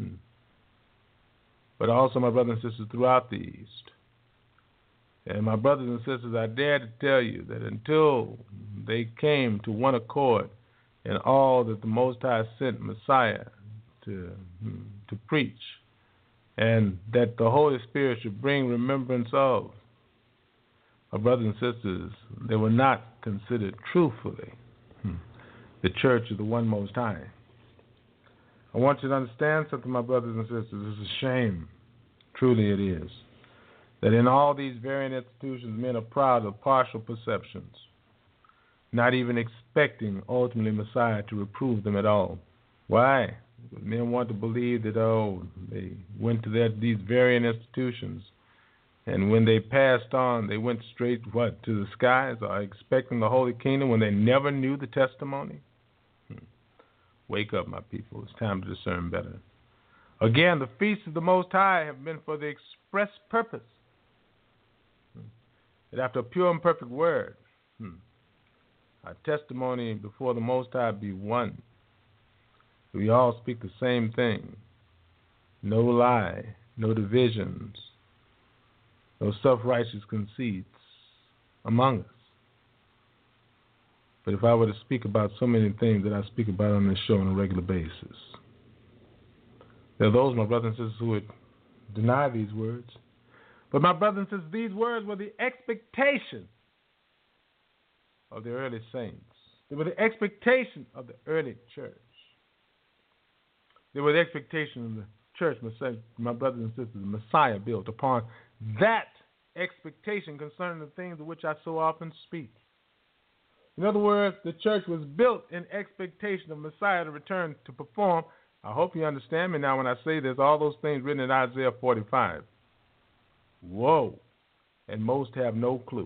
but also, my brothers and sisters, throughout the East. And my brothers and sisters, I dare to tell you that until they came to one accord in all that the Most High sent Messiah to, to preach, and that the Holy Spirit should bring remembrance of, my brothers and sisters, they were not considered truthfully the church of the one Most High. I want you to understand something, my brothers and sisters. It's a shame, truly it is, that in all these varying institutions, men are proud of partial perceptions, not even expecting ultimately Messiah to reprove them at all. Why? Because men want to believe that, oh, they went to their, these varying institutions, and when they passed on, they went straight, what, to the skies, or expecting the Holy Kingdom when they never knew the testimony? Hmm. Wake up, my people. It's time to discern better. Again, the feasts of the Most High have been for the express purpose that after a pure and perfect word, hmm, our testimony before the Most High be one. We all speak the same thing. No lie, no divisions, no self-righteous conceits among us. But if I were to speak about so many things that I speak about on this show on a regular basis, there are those, my brothers and sisters, who would deny these words. But my brothers and sisters, these words were the expectation of the early saints. They were the expectation of the early church. They were the expectation of the church, my brothers and sisters, the Messiah built upon that expectation concerning the things of which I so often speak. In other words, the church was built in expectation of Messiah to return to perform. I hope you understand me now when I say this, all those things written in Isaiah forty-five. Whoa. And most have no clue.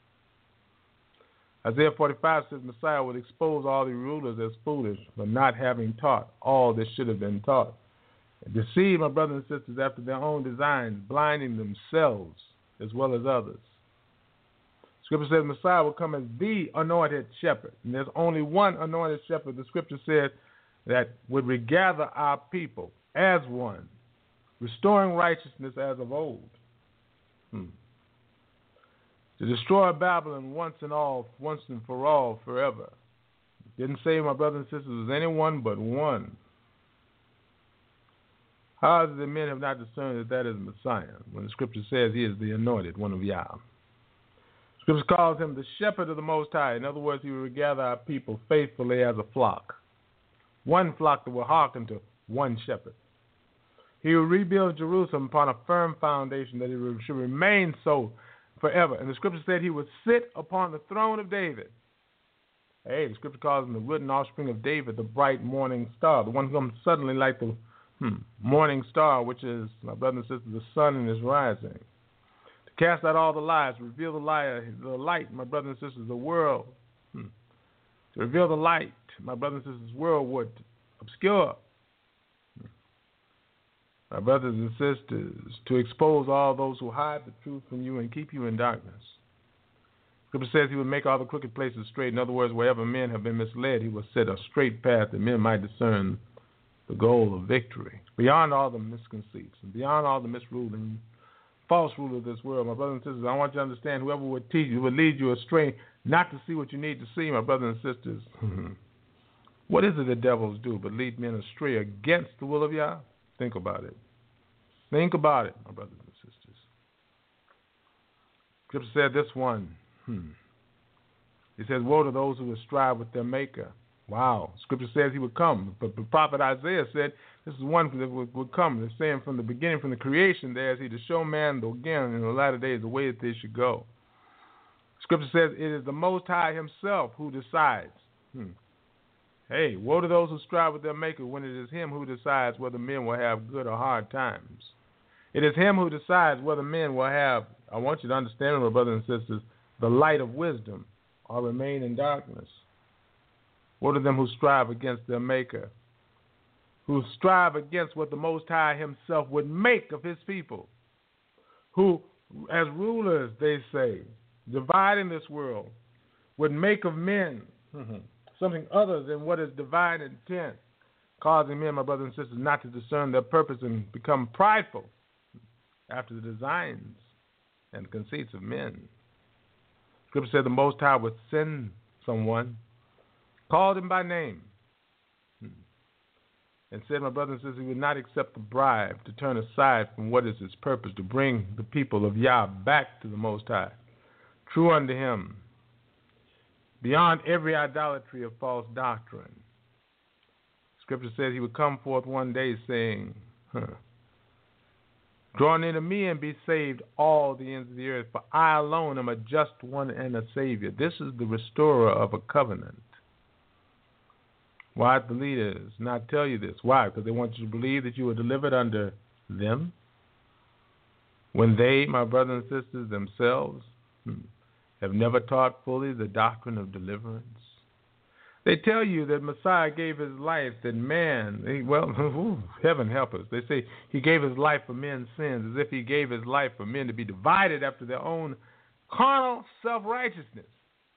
Isaiah forty-five says Messiah would expose all the rulers as foolish for not having taught all that should have been taught. And deceive my brothers and sisters after their own designs, blinding themselves as well as others. Scripture says Messiah will come as the anointed shepherd. And there's only one anointed shepherd. The scripture said that would regather our people as one, restoring righteousness as of old. Hmm. To destroy Babylon once and all, once and for all, forever. Didn't say, my brothers and sisters, it was anyone but one. How is it that men have not discerned that that is Messiah, when the Scripture says he is the anointed one of Yah? Scripture calls him the shepherd of the Most High. In other words, he will gather our people faithfully as a flock. One flock that will hearken to one shepherd. He will rebuild Jerusalem upon a firm foundation that it should remain so forever. And the Scripture said he would sit upon the throne of David. Hey, the Scripture calls him the root and offspring of David, the bright morning star, the one who comes suddenly like the hmm, morning star, which is, my brothers and sisters, the sun and is rising. Cast out all the lies, reveal the liar, the light, my brothers and sisters, the world. Hmm. To reveal the light, my brothers and sisters, world would obscure. Hmm. My brothers and sisters, to expose all those who hide the truth from you and keep you in darkness. Scripture says he would make all the crooked places straight. In other words, wherever men have been misled, he will set a straight path that men might discern the goal of victory. Beyond all the misconceits and beyond all the misruling, false rule of this world, my brothers and sisters, I want you to understand whoever would teach you, would lead you astray, not to see what you need to see, my brothers and sisters. What is it the devils do but lead men astray against the will of Yah? Think about it. Think about it, my brothers and sisters. Scripture said this one. Hmm. He says, woe to those who would strive with their maker. Wow. Scripture says he would come. But the prophet Isaiah said, this is one that would, would come. They're saying from the beginning, from the creation, there is he to show man, again, in the latter days, the way that they should go. Scripture says it is the Most High himself who decides. Hmm. Hey, woe to those who strive with their maker when it is him who decides whether men will have good or hard times. It is him who decides whether men will have, I want you to understand, my brothers and sisters, the light of wisdom or remain in darkness. Woe to them who strive against their maker, who strive against what the Most High himself would make of his people, who, as rulers, they say, dividing this world, would make of men mm-hmm. something other than what is divine intent, causing men, my brothers and sisters, not to discern their purpose and become prideful after the designs and conceits of men. Scripture said the Most High would send someone, called him by name, and said, my brothers and sisters, he would not accept the bribe to turn aside from what is his purpose, to bring the people of Yah back to the Most High, true unto him, beyond every idolatry of false doctrine. Scripture says he would come forth one day saying, huh, draw near to me and be saved all the ends of the earth, for I alone am a just one and a Savior. This is the restorer of a covenant. Why did the leaders not tell you this? Why? Because they want you to believe that you were delivered under them when they, my brothers and sisters, themselves hmm, have never taught fully the doctrine of deliverance. They tell you that Messiah gave his life, that man, he, well, ooh, heaven help us. They say he gave his life for men's sins, as if he gave his life for men to be divided after their own carnal self-righteousness.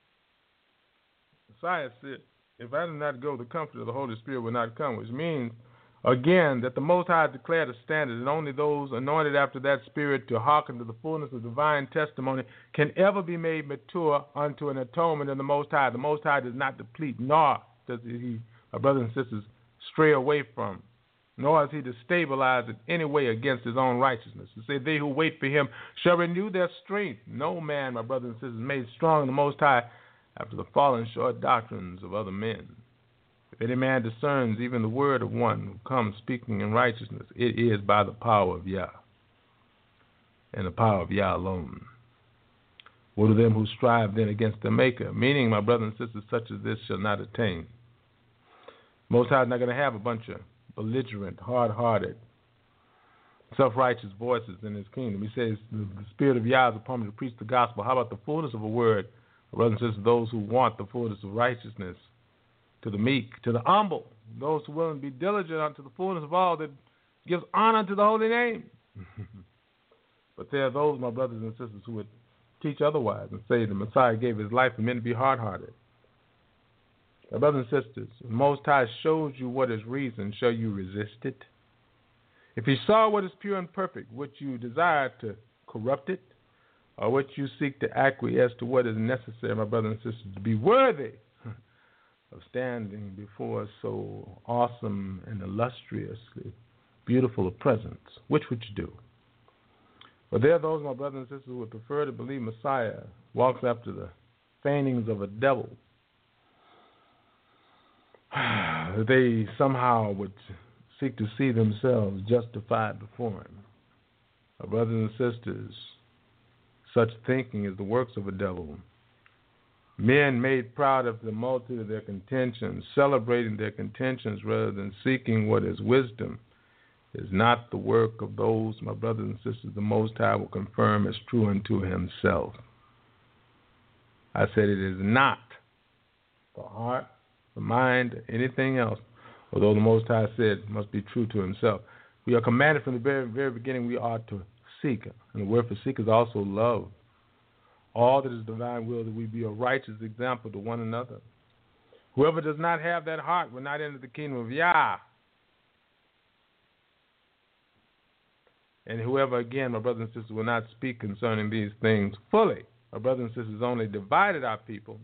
Messiah said, if I do not go, the comfort of the Holy Spirit will not come, which means, again, that the Most High declared a standard, and only those anointed after that Spirit to hearken to the fullness of divine testimony can ever be made mature unto an atonement in the Most High. The Most High does not deplete, nor does he, our brothers and sisters, stray away from, nor is he destabilized in any way against his own righteousness. To say, they who wait for him shall renew their strength. No man, my brothers and sisters, made strong in the Most High after the fallen short doctrines of other men. If any man discerns even the word of one who comes speaking in righteousness, it is by the power of Yah, and the power of Yah alone. Woe to them who strive then against their Maker, meaning, my brothers and sisters, such as this shall not attain. Most High is not going to have a bunch of belligerent, hard-hearted, self-righteous voices in his kingdom. He says, the, the Spirit of Yah is upon me to preach the gospel. How about the fullness of a word? Brothers and sisters, those who want the fullness of righteousness, to the meek, to the humble, those who will be diligent unto the fullness of all that gives honor to the holy name. But there are those, my brothers and sisters, who would teach otherwise and say the Messiah gave his life for men to be hard-hearted. My brothers and sisters, the Most High shows you what is reason. Shall you resist it? If he saw what is pure and perfect, would you desire to corrupt it? Or would you seek to acquiesce to what is necessary, my brothers and sisters, to be worthy of standing before so awesome and illustriously beautiful a presence, which would you do? But there are those, my brothers and sisters, who would prefer to believe Messiah walks after the feignings of a devil. They somehow would seek to see themselves justified before him. My brothers and sisters, such thinking is the works of a devil. Men made proud of the multitude of their contentions, celebrating their contentions rather than seeking what is wisdom, is not the work of those, my brothers and sisters, the Most High will confirm as true unto himself. I said it is not the heart, the mind, anything else, although the Most High said must be true to himself. We are commanded from the very, very beginning we are to seek. And the word for seek is also love. All that is divine will that we be a righteous example to one another. Whoever does not have that heart will not enter the kingdom of Yah. And whoever, again, my brothers and sisters, will not speak concerning these things fully. My brothers and sisters only divided our people,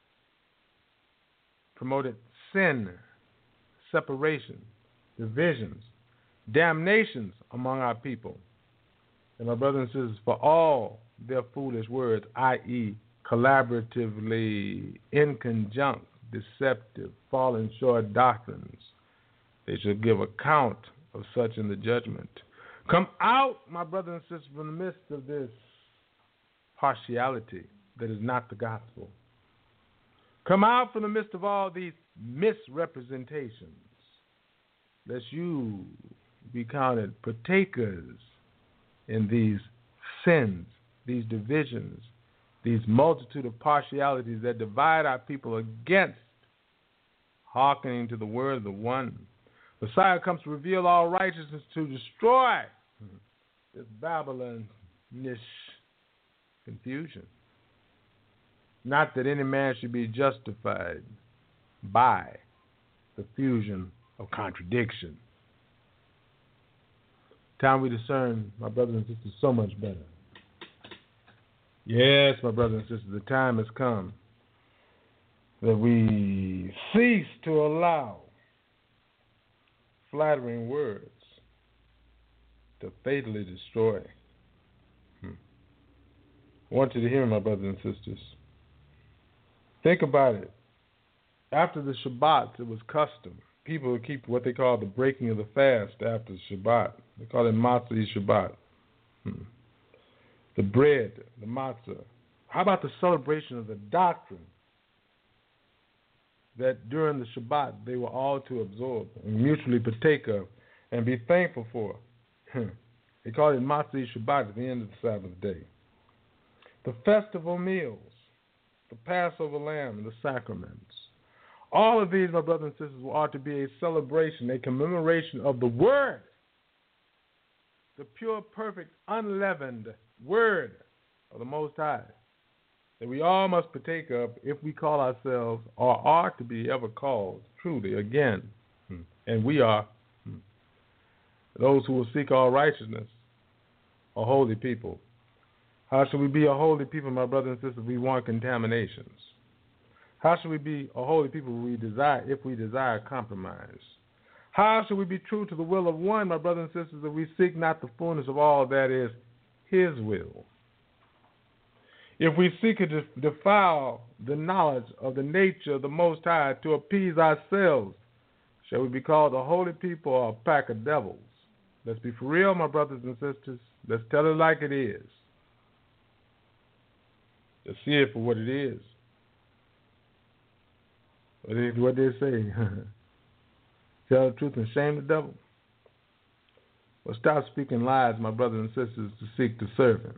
promoted sin, separation, divisions, damnations among our people. And my brothers and sisters, for all their foolish words, that is collaboratively, in conjunct, deceptive, falling short doctrines, they shall give account of such in the judgment. Come out, my brothers and sisters, from the midst of this partiality that is not the gospel. Come out from the midst of all these misrepresentations, lest you be counted partakers in these sins, these divisions, these multitude of partialities that divide our people against hearkening to the word of the one. Messiah comes to reveal all righteousness, to destroy this Babylonish confusion. Not that any man should be justified by the fusion of contradiction. Time we discern, my brothers and sisters, so much better. Yes, my brothers and sisters, the time has come that we cease to allow flattering words to fatally destroy. Hmm. I want you to hear, my brothers and sisters. Think about it. After the Shabbat, it was custom. People would keep what they call the breaking of the fast after Shabbat. They call it Matzah Shabbat. Hmm. The bread, the matzah. How about the celebration of the doctrine that during the Shabbat they were all to absorb and mutually partake of and be thankful for? They call it Matzah Shabbat at the end of the Sabbath day. The festival meals, the Passover lamb, and the sacraments. All of these, my brothers and sisters, ought to be a celebration, a commemoration of the Word, the pure, perfect, unleavened Word of the Most High, that we all must partake of if we call ourselves, or are to be ever called, truly, again, and we are, those who will seek all righteousness, a holy people. How should we be a holy people, my brothers and sisters, if we want contaminations? How should we be a holy people if we desire, if we desire compromise? How should we be true to the will of one, my brothers and sisters, if we seek not the fullness of all that is His will? If we seek to defile the knowledge of the nature of the Most High to appease ourselves, shall we be called a holy people or a pack of devils? Let's be for real, my brothers and sisters. Let's tell it like it is. Let's see it for what it is. What did they say? Tell the truth and shame the devil. Well, stop speaking lies, my brothers and sisters, to seek to serve Him.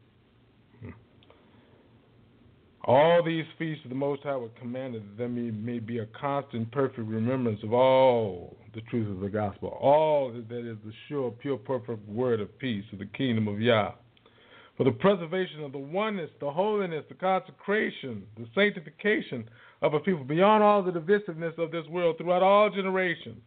All these feasts of the Most High were commanded that there may, may be a constant, perfect remembrance of all the truth of the gospel, all that is the sure, pure, perfect word of peace of the kingdom of Yah, for the preservation of the oneness, the holiness, the consecration, the sanctification of a people beyond all the divisiveness of this world throughout all generations.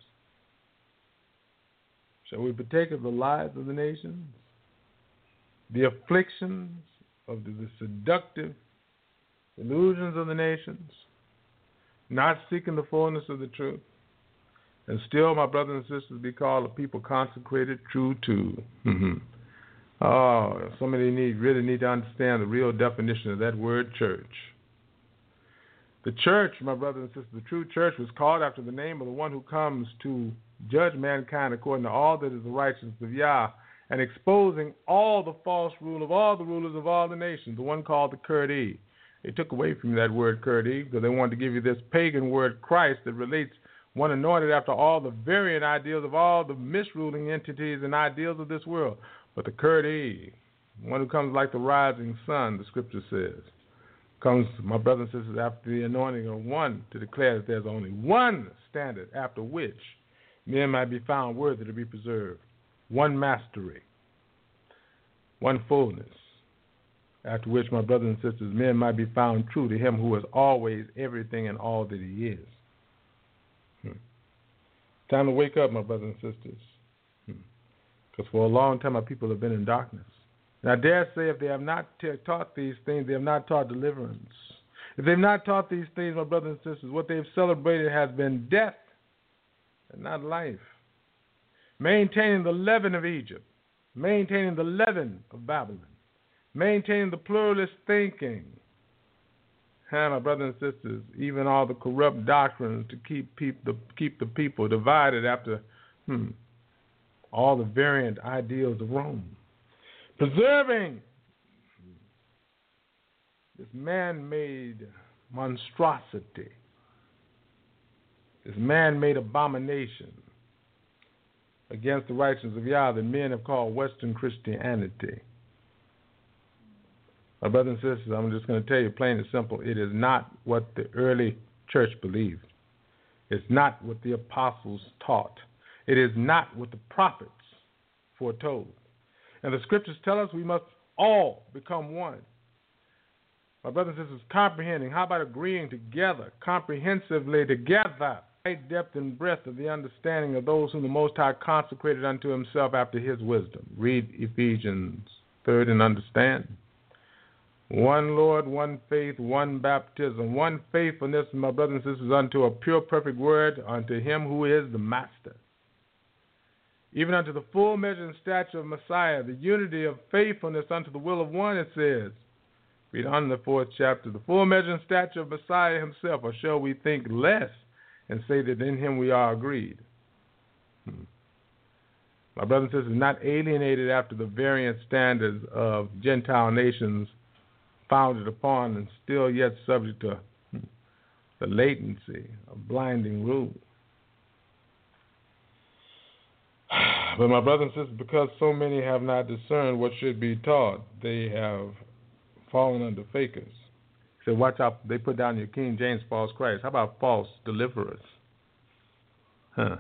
Shall we partake of the lives of the nations, the afflictions of the, the seductive illusions of the nations, not seeking the fullness of the truth. And still, my brothers and sisters, be called a people consecrated, true to. Mm-hmm. Oh, somebody need really need to understand the real definition of that word church. The church, my brothers and sisters, the true church was called after the name of the one who comes to judge mankind according to all that is the righteousness of Yah, and exposing all the false rule of all the rulers of all the nations, the one called the Kurdi. They took away from that word Kurdi because they wanted to give you this pagan word Christ that relates one anointed after all the variant ideals of all the misruling entities and ideals of this world. But the Kurdi, one who comes like the rising sun, the scripture says, comes, my brothers and sisters, after the anointing of one to declare that there's only one standard after which men might be found worthy to be preserved. One mastery, one fullness, after which, my brothers and sisters, men might be found true to him who is always everything and all that he is. Hmm. Time to wake up, my brothers and sisters. Because hmm. for a long time, our people have been in darkness. And I dare say if they have not t- taught these things, they have not taught deliverance. If they have not taught these things, my brothers and sisters, what they've celebrated has been death and not life. Maintaining the leaven of Egypt, maintaining the leaven of Babylon, maintaining the pluralist thinking. And my brothers and sisters, even all the corrupt doctrines to keep peop- the, keep the people divided after hmm, all the variant ideals of Rome. Preserving this man-made monstrosity, this man-made abomination against the righteousness of Yah that men have called Western Christianity. My brothers and sisters, I'm just going to tell you plain and simple, it is not what the early church believed. It's not what the apostles taught. It is not what the prophets foretold. And the scriptures tell us we must all become one. My brothers and sisters, comprehending, how about agreeing together, comprehensively together, right depth and breadth of the understanding of those whom the Most High consecrated unto himself after his wisdom. Read Ephesians third and understand. One Lord, one faith, one baptism, one faithfulness, my brothers and sisters, unto a pure, perfect word, unto him who is the master. Even unto the full measure and stature of Messiah, the unity of faithfulness unto the will of one, it says. Read on in the fourth chapter, the full measure and stature of Messiah himself, or shall we think less and say that in him we are agreed? Hmm. My brothers and sisters, not alienated after the variant standards of Gentile nations founded upon and still yet subject to hmm, the latency of blinding rule. But my brothers and sisters, because so many have not discerned what should be taught, they have fallen under fakers. So watch out, they put down your King James false Christ. How about false deliverers? Huh.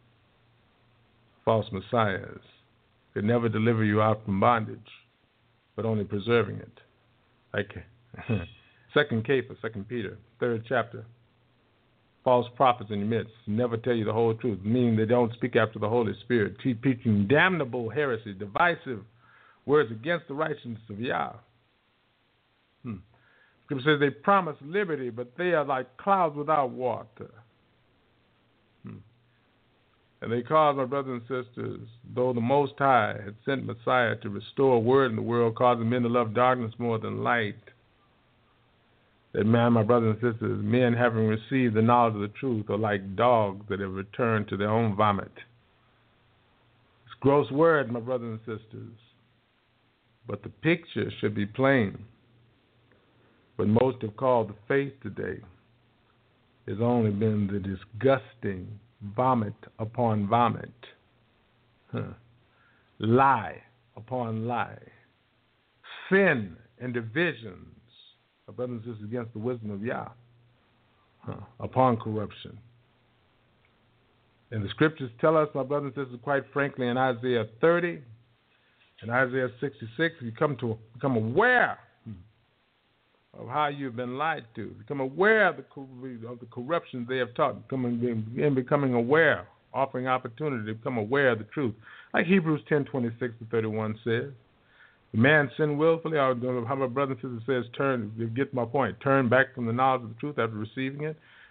False messiahs. Could never deliver you out from bondage, but only preserving it. Like Second Cephas, Second Peter, third chapter. False prophets in your midst never tell you the whole truth, meaning they don't speak after the Holy Spirit, teaching damnable heresy, divisive words against the righteousness of Yah. Hmm. Scripture says they promise liberty, but they are like clouds without water. Hmm. And they cause, my brothers and sisters, though the Most High had sent Messiah to restore a word in the world, causing men to love darkness more than light, that man, my brothers and sisters, men having received the knowledge of the truth are like dogs that have returned to their own vomit. It's gross word, my brothers and sisters, but the picture should be plain. What most have called the faith today has only been the disgusting vomit upon vomit, huh. lie upon lie, sin and divisions, my brothers and sisters, against the wisdom of Yah, huh. upon corruption. And the scriptures tell us, my brothers and sisters, quite frankly, in Isaiah thirty and Isaiah sixty-six, you come to become aware of how you've been lied to. Become aware of the, of the corruption they have taught. Becoming, and becoming aware, offering opportunity to become aware of the truth. Like Hebrews ten twenty-six to thirty-one says, the man sin willfully, or how my brother and sister says, turn, get my point, turn back from the knowledge of the truth after receiving it.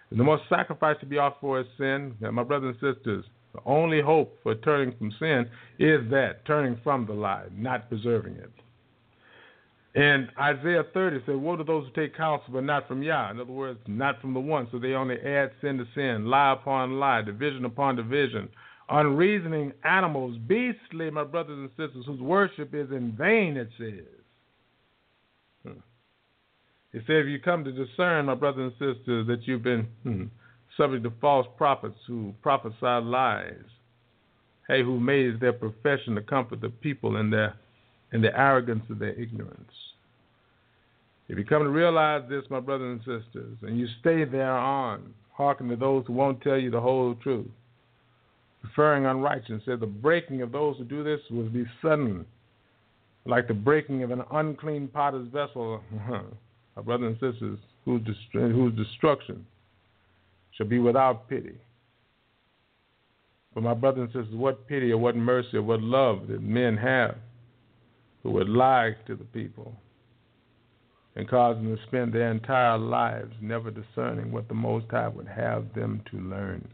The most sacrifice to be offered for is sin. And my brothers and sisters, the only hope for turning from sin is that, turning from the lie, not preserving it. In Isaiah thirty, it said, woe to those who take counsel, but not from Yah. In other words, not from the one. So they only add sin to sin, lie upon lie, division upon division. Unreasoning animals, beastly, my brothers and sisters, whose worship is in vain, it says. Hmm. It said, if you come to discern, my brothers and sisters, that you've been hmm, subject to false prophets who prophesy lies, hey, who made their profession to comfort the people in their in the arrogance of their ignorance. If you come to realize this, my brothers and sisters, and you stay thereon, hearken to those who won't tell you the whole truth, preferring unrighteousness, said the breaking of those who do this will be sudden, like the breaking of an unclean potter's vessel, my brothers and sisters, whose, dest- whose destruction shall be without pity. But my brothers and sisters, what pity or what mercy or what love did men have who would lie to the people and cause them to spend their entire lives never discerning what the Most High would have them to learn.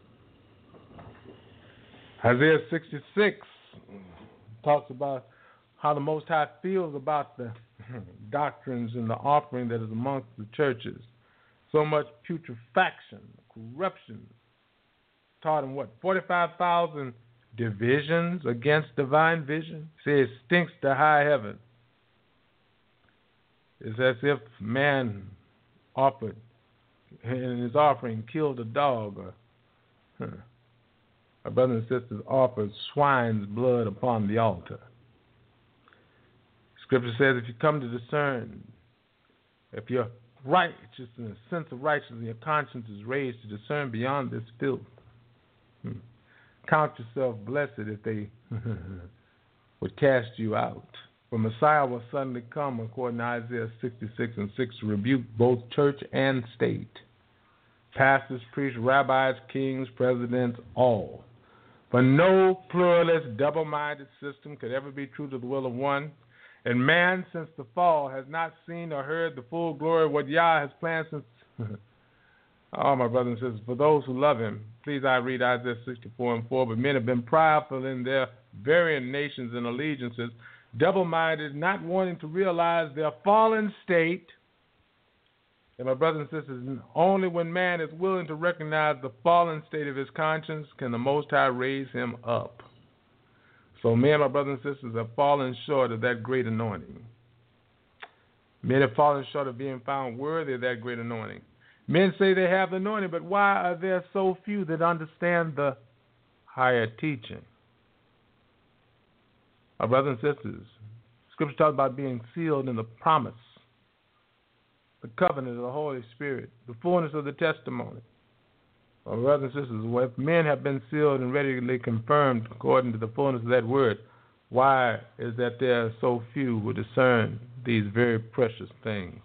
Isaiah sixty-six talks about how the Most High feels about the doctrines and the offering that is amongst the churches. So much putrefaction, corruption, taught in what, forty-five thousand divisions against divine vision? Says stinks to high heaven. It's as if man offered in his offering killed a dog, or huh, our brothers and sisters offered swine's blood upon the altar. Scripture says if you come to discern, if your righteousness, sense of righteousness, your conscience is raised to discern beyond this filth, hmm, count yourself blessed if they would cast you out. For Messiah will suddenly come, according to Isaiah sixty-six and six, to rebuke both church and state, pastors, priests, rabbis, kings, presidents, all. For no pluralist, double-minded system could ever be true to the will of one. And man, since the fall, has not seen or heard the full glory of what Yah has planned since... Oh, my brothers and sisters, for those who love him, please I read Isaiah sixty-four and four, but men have been prideful in their varying nations and allegiances, double-minded, not wanting to realize their fallen state. And my brothers and sisters, only when man is willing to recognize the fallen state of his conscience can the Most High raise him up. So men, my brothers and sisters, have fallen short of that great anointing. Men have fallen short of being found worthy of that great anointing. Men say they have the anointing, but why are there so few that understand the higher teaching? My brothers and sisters, Scripture talks about being sealed in the promise, the covenant of the Holy Spirit, the fullness of the testimony. My brothers and sisters, well, if men have been sealed and readily confirmed according to the fullness of that word, why is that there are so few who discern these very precious things?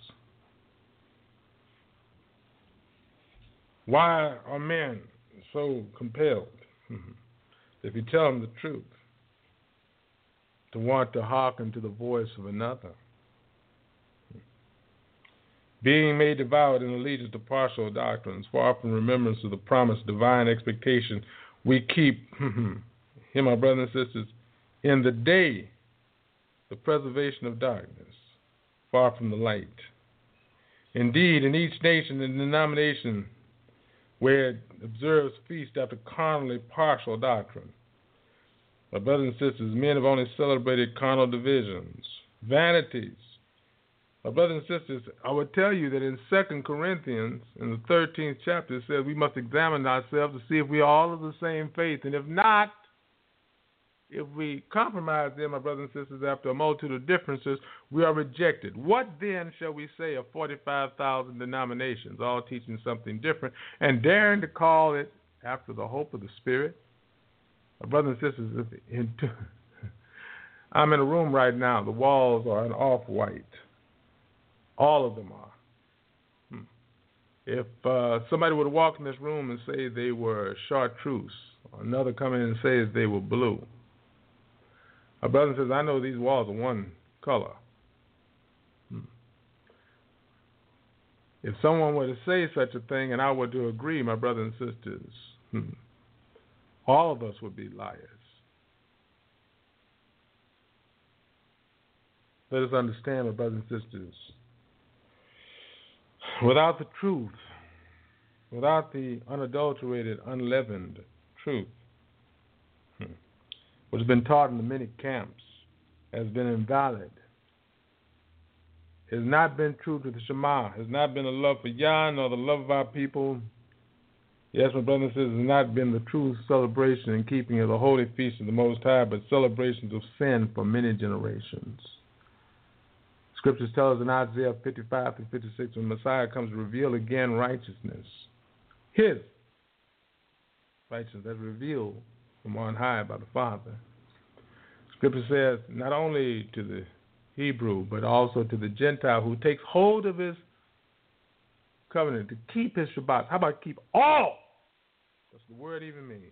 Why are men so compelled, if you tell them the truth, to want to hearken to the voice of another? Being made devout in allegiance to partial doctrines, far from remembrance of the promised divine expectation, we keep, here my brothers and sisters, in the day, the preservation of darkness, far from the light. Indeed, in each nation and denomination where it observes feast after carnally partial doctrine, my brothers and sisters, men have only celebrated carnal divisions, vanities. My brothers and sisters, I would tell you that in Second Corinthians, in the thirteenth chapter, it says we must examine ourselves to see if we are all of the same faith. And if not, if we compromise them, my brothers and sisters, after a multitude of differences, we are rejected. What then shall we say of forty-five thousand denominations, all teaching something different, and daring to call it after the hope of the Spirit? My brothers and sisters, in I'm in a room right now. The walls are an off-white. All of them are. Hmm. If uh, somebody would walk in this room and say they were chartreuse, or another come in and say they were blue, my brother says, I know these walls are one color. Hmm. If someone were to say such a thing and I were to agree, my brothers and sisters, hmm, all of us would be liars. Let us understand, my brothers and sisters, without the truth, without the unadulterated, unleavened truth, hmm, which has been taught in the many camps, has been invalid, has not been true to the Shema, has not been a love for Yah nor the love of our people. Yes, my brothers and sisters, has not been the true celebration and keeping of the holy feast of the Most High, but celebrations of sin for many generations. Scriptures tell us in Isaiah fifty-five through fifty-six, when Messiah comes to reveal again righteousness, His righteousness that's revealed from on high by the Father. Scripture says not only to the Hebrew, but also to the Gentile who takes hold of his covenant to keep his Shabbat. How about keep all? That's the word even means.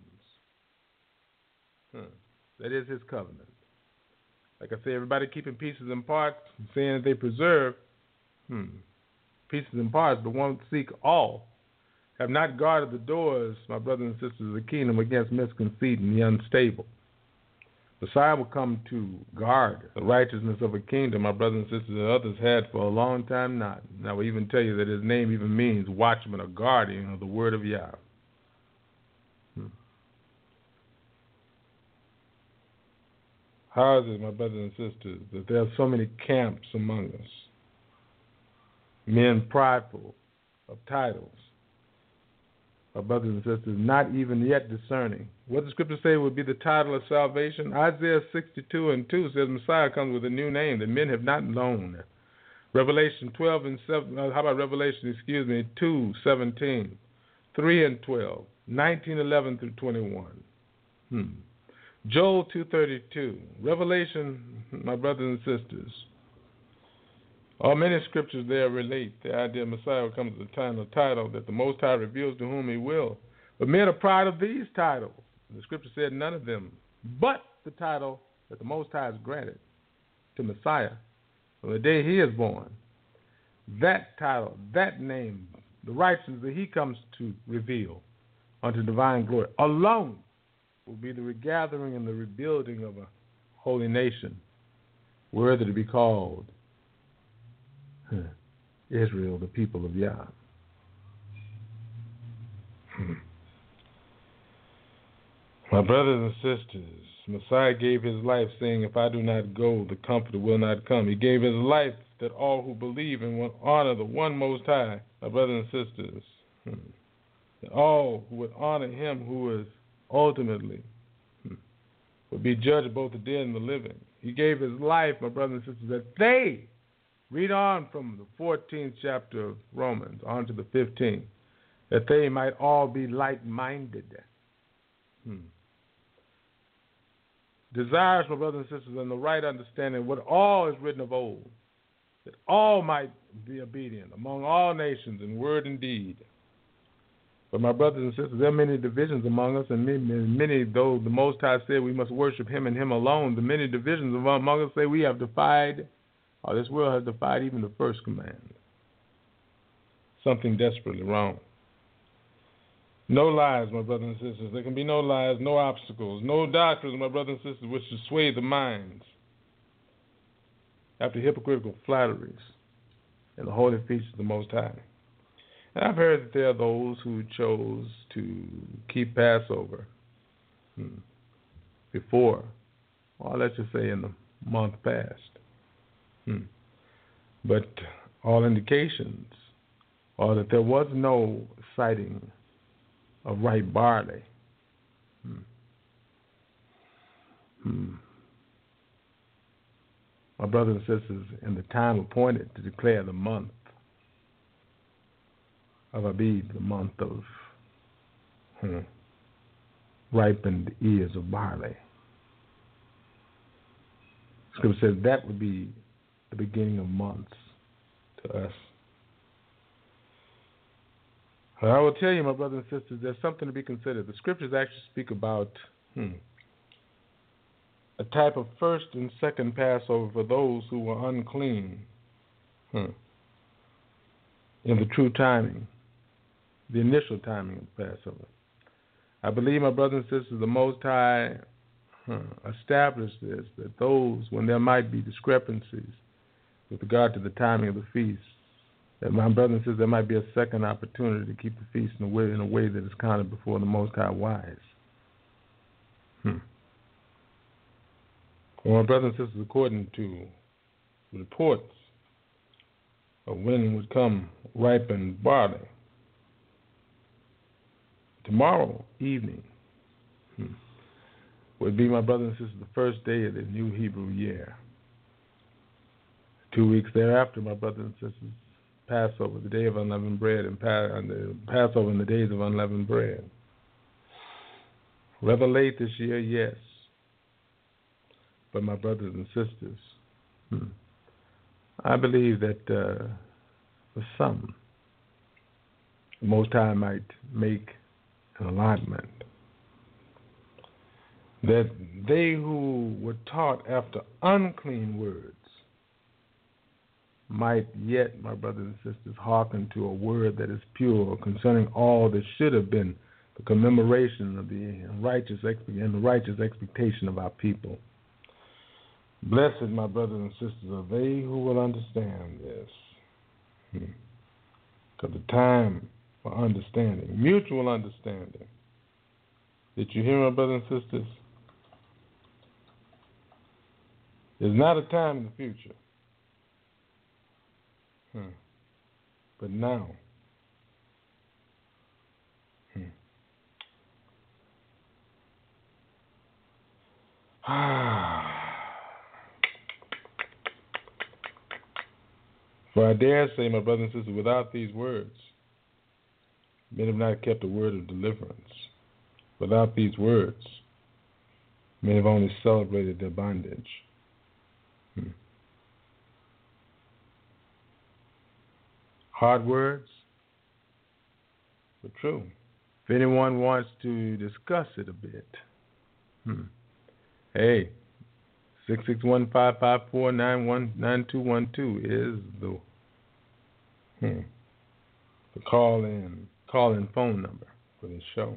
Huh. That is his covenant. Like I say, everybody keeping pieces and parts, saying that they preserve hmm, pieces and parts, but won't seek all. Have not guarded the doors, my brothers and sisters of the kingdom, against misconceit and the unstable. Messiah will come to guard the righteousness of a kingdom, my brothers and sisters, and others had for a long time not. And I will even tell you that his name even means watchman or guardian of the word of Yah. Hmm. How is it, my brothers and sisters, that there are so many camps among us? Men prideful of titles. Our brothers and sisters, not even yet discerning. What the scripture say would be the title of salvation? Isaiah sixty-two and two says Messiah comes with a new name that men have not known. Revelation twelve and seven, how about Revelation, excuse me, two, seventeen, three and twelve, nineteen, eleven through twenty-one. Hmm. Joel two, thirty-two. Revelation, my brothers and sisters. All many scriptures there relate the idea of Messiah will come to the time of title that the Most High reveals to whom he will. But men are proud of these titles. The scripture said none of them but the title that the Most High has granted to Messiah from the day he is born. That title, that name, the righteousness that he comes to reveal unto divine glory alone will be the regathering and the rebuilding of a holy nation worthy to be called Israel, the people of Yah. My brothers and sisters, Messiah gave his life saying, if I do not go, the Comforter will not come. He gave his life that all who believe and will honor the one Most High, my brothers and sisters, that all who would honor him who is ultimately would be judged both the dead and the living. He gave his life, my brothers and sisters, that they read on from the fourteenth chapter of Romans on to the fifteenth, that they might all be like-minded. Hmm. Desires, my brothers and sisters, and the right understanding what all is written of old, that all might be obedient among all nations in word and deed. But my brothers and sisters, there are many divisions among us, and many, many, though the Most High said we must worship him and him alone, the many divisions among us say we have defied Oh, this world has defied even the first command. Something desperately wrong. No lies, my brothers and sisters. There can be no lies, no obstacles, no doctrines, my brothers and sisters, which sway the minds after hypocritical flatteries and the holy feasts of the Most High. And I've heard that there are those who chose to keep Passover hmm, before, or let's just say in the month past. Hmm. But all indications are that there was no sighting of ripe barley. Hmm. Hmm. My brothers and sisters, in the time appointed to declare the month of Abib, the month of hmm, ripened ears of barley. Scripture says that would be the beginning of months to us. And I will tell you, my brothers and sisters, there's something to be considered. The scriptures actually speak about hmm, a type of first and second Passover for those who were unclean. Hmm. in the true timing, the initial timing of the Passover. I believe, my brothers and sisters, the Most High huh, established this, that those, when there might be discrepancies with regard to the timing of the feast, that my brothers and sisters, there might be a second opportunity to keep the feast in a way, in a way that is counted before the Most High wise. Hmm. Well, my brothers and sisters, according to reports of when would come ripened barley, tomorrow evening hmm, would be, my brothers and sisters, the first day of the new Hebrew year. Two weeks thereafter, my brothers and sisters, Passover, the day of unleavened bread, and pa- the Passover in the days of unleavened bread. Rather late this year, yes. But my brothers and sisters, hmm, I believe that uh, for some, the Most High might make an allotment that they who were taught after unclean words might yet, my brothers and sisters, hearken to a word that is pure concerning all that should have been the commemoration of the righteous and the righteous expectation of our people. Blessed, my brothers and sisters, are they who will understand this. Because the time for understanding, mutual understanding. Did you hear, my brothers and sisters? There's not a time in the future. Hmm. But now, hmm. For I dare say, my brothers and sisters, without these words, men have not kept a word of deliverance. Without these words, men have only celebrated their bondage. Hmm. Hard words, but true. If anyone wants to discuss it a bit, hmm. hey, six six one, five five four, nine one nine two one two is the hmm, the call in call in phone number for this show.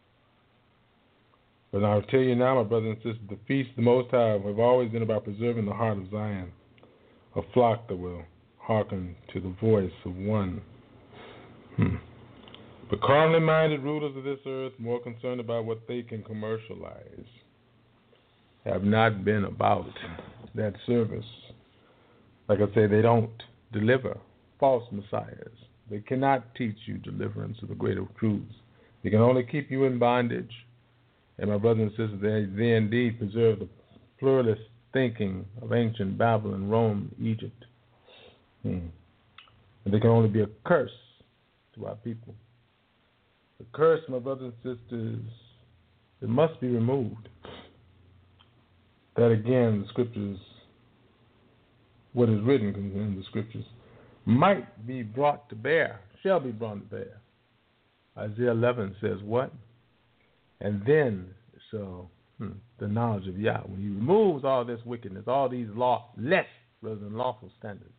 But I'll tell you now, my brothers and sisters, the feast of the Most High have always been about preserving the heart of Zion, a flock that will hearken to the voice of one. Hmm. But carnally minded rulers of this earth, more concerned about what they can commercialize, have not been about that service. Like I say, they don't deliver false messiahs. They cannot teach you deliverance of the greater truths. They can only keep you in bondage. And my brothers and sisters, they, they indeed preserve the pluralist thinking of ancient Babylon, Rome, Egypt. Hmm. And they can only be a curse to our people. The curse, my brothers and sisters, it must be removed. That again, the scriptures, what is written in the scriptures, might be brought to bear, shall be brought to bear. Isaiah eleven says what? And then shall hmm, the knowledge of Yah, when he removes all this wickedness, all these law, less rather than lawful standards,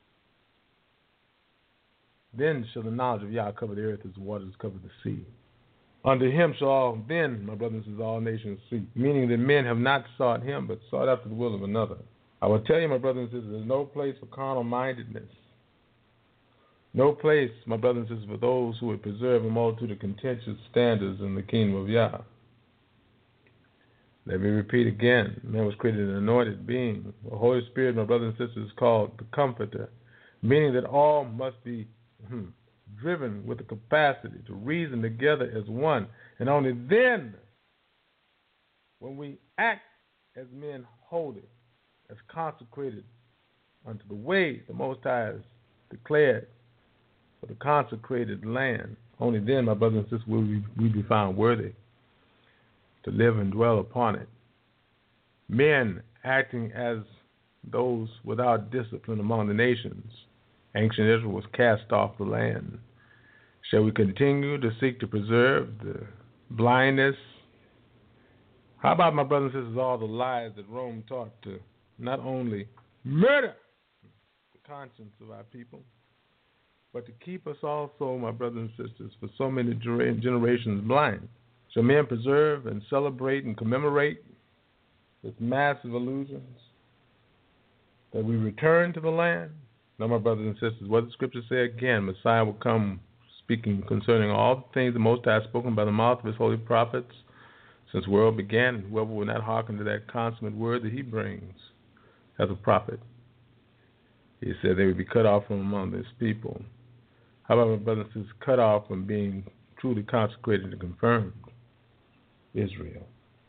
then shall the knowledge of Yah cover the earth as the waters cover the sea. Under him shall all, then, my brothers and sisters, all nations seek, meaning that men have not sought him, but sought after the will of another. I will tell you, my brothers and sisters, there's no place for carnal-mindedness. No place, my brothers and sisters, for those who would preserve a multitude of contentious standards in the kingdom of Yah. Let me repeat again. Man was created an anointed being. The Holy Spirit, my brothers and sisters, is called the Comforter, meaning that all must be hmm, driven with the capacity to reason together as one. And only then, when we act as men holy, as consecrated unto the way the Most High has declared for the consecrated land, only then, my brothers and sisters, will we, we be found worthy to live and dwell upon it. Men acting as those without discipline among the nations, ancient Israel was cast off the land. Shall we continue to seek to preserve the blindness? How about, my brothers and sisters, all the lies that Rome taught to not only murder the conscience of our people, but to keep us also, my brothers and sisters, for so many generations blind. Shall men preserve and celebrate and commemorate this massive illusions that we return to the land? No, my brothers and sisters, what the scriptures say again, Messiah will come speaking concerning all the things the Most High has spoken by the mouth of his holy prophets since the world began, and whoever will not hearken to that consummate word that he brings as a prophet, he said they would be cut off from among this people. How about my brothers and sisters, cut off from being truly consecrated and confirmed? Israel.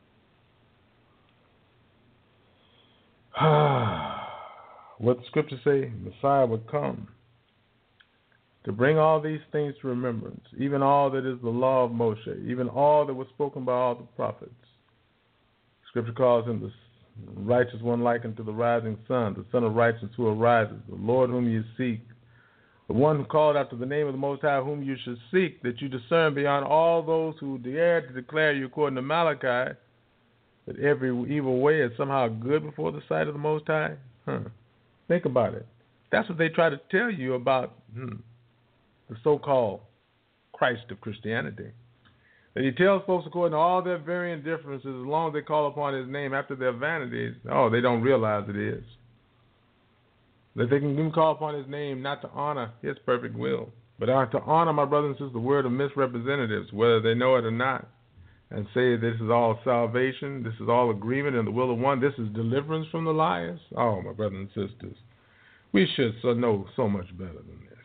What the scriptures say, Messiah would come to bring all these things to remembrance, even all that is the law of Moshe, even all that was spoken by all the prophets. Scripture calls him the righteous one likened to the rising sun, the son of righteousness who arises, the Lord whom you seek, the one who called after the name of the Most High whom you should seek, that you discern beyond all those who dare to declare you according to Malachi that every evil way is somehow good before the sight of the Most High. Huh. Think about it. That's what they try to tell you about hmm, the so-called Christ of Christianity. And he tells folks, according to all their varying differences, as long as they call upon his name after their vanities, oh, they don't realize it is. That they can even call upon his name not to honor his perfect will, but to honor, my brothers and sisters, the word of misrepresentatives, whether they know it or not, and say this is all salvation, this is all agreement in the will of one, this is deliverance from the liars. Oh, my brothers and sisters, we should so know so much better than this.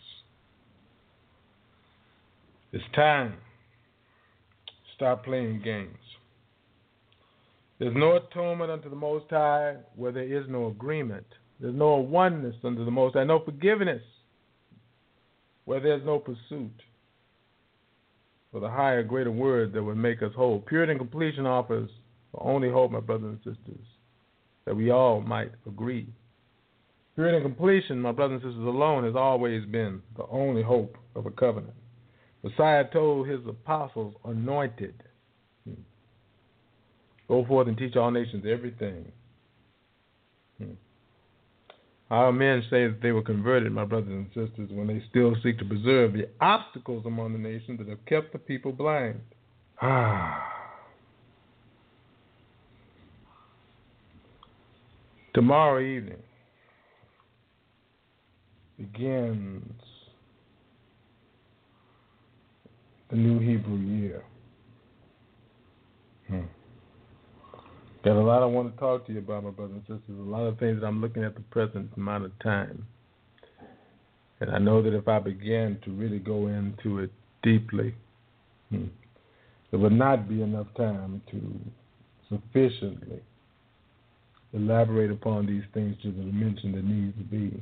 It's time to stop playing games. There's no atonement unto the Most High where there is no agreement. There's no oneness unto the Most High, no forgiveness where there's no pursuit for the higher, greater word that would make us whole. Purity and completion offers the only hope, my brothers and sisters, that we all might agree. Purity and completion, my brothers and sisters, alone has always been the only hope of a covenant. Messiah told his apostles, anointed, hmm, go forth and teach all nations everything. Hmm. Our men say that they were converted, my brothers and sisters, when they still seek to preserve the obstacles among the nations that have kept the people blind. Ah. Tomorrow evening begins the new Hebrew year. Hmm. Got a lot I want to talk to you about, my brothers and sisters. A lot of things that I'm looking at the present amount of time. And I know that if I began to really go into it deeply, hmm, there would not be enough time to sufficiently elaborate upon these things to the dimension that needs to be.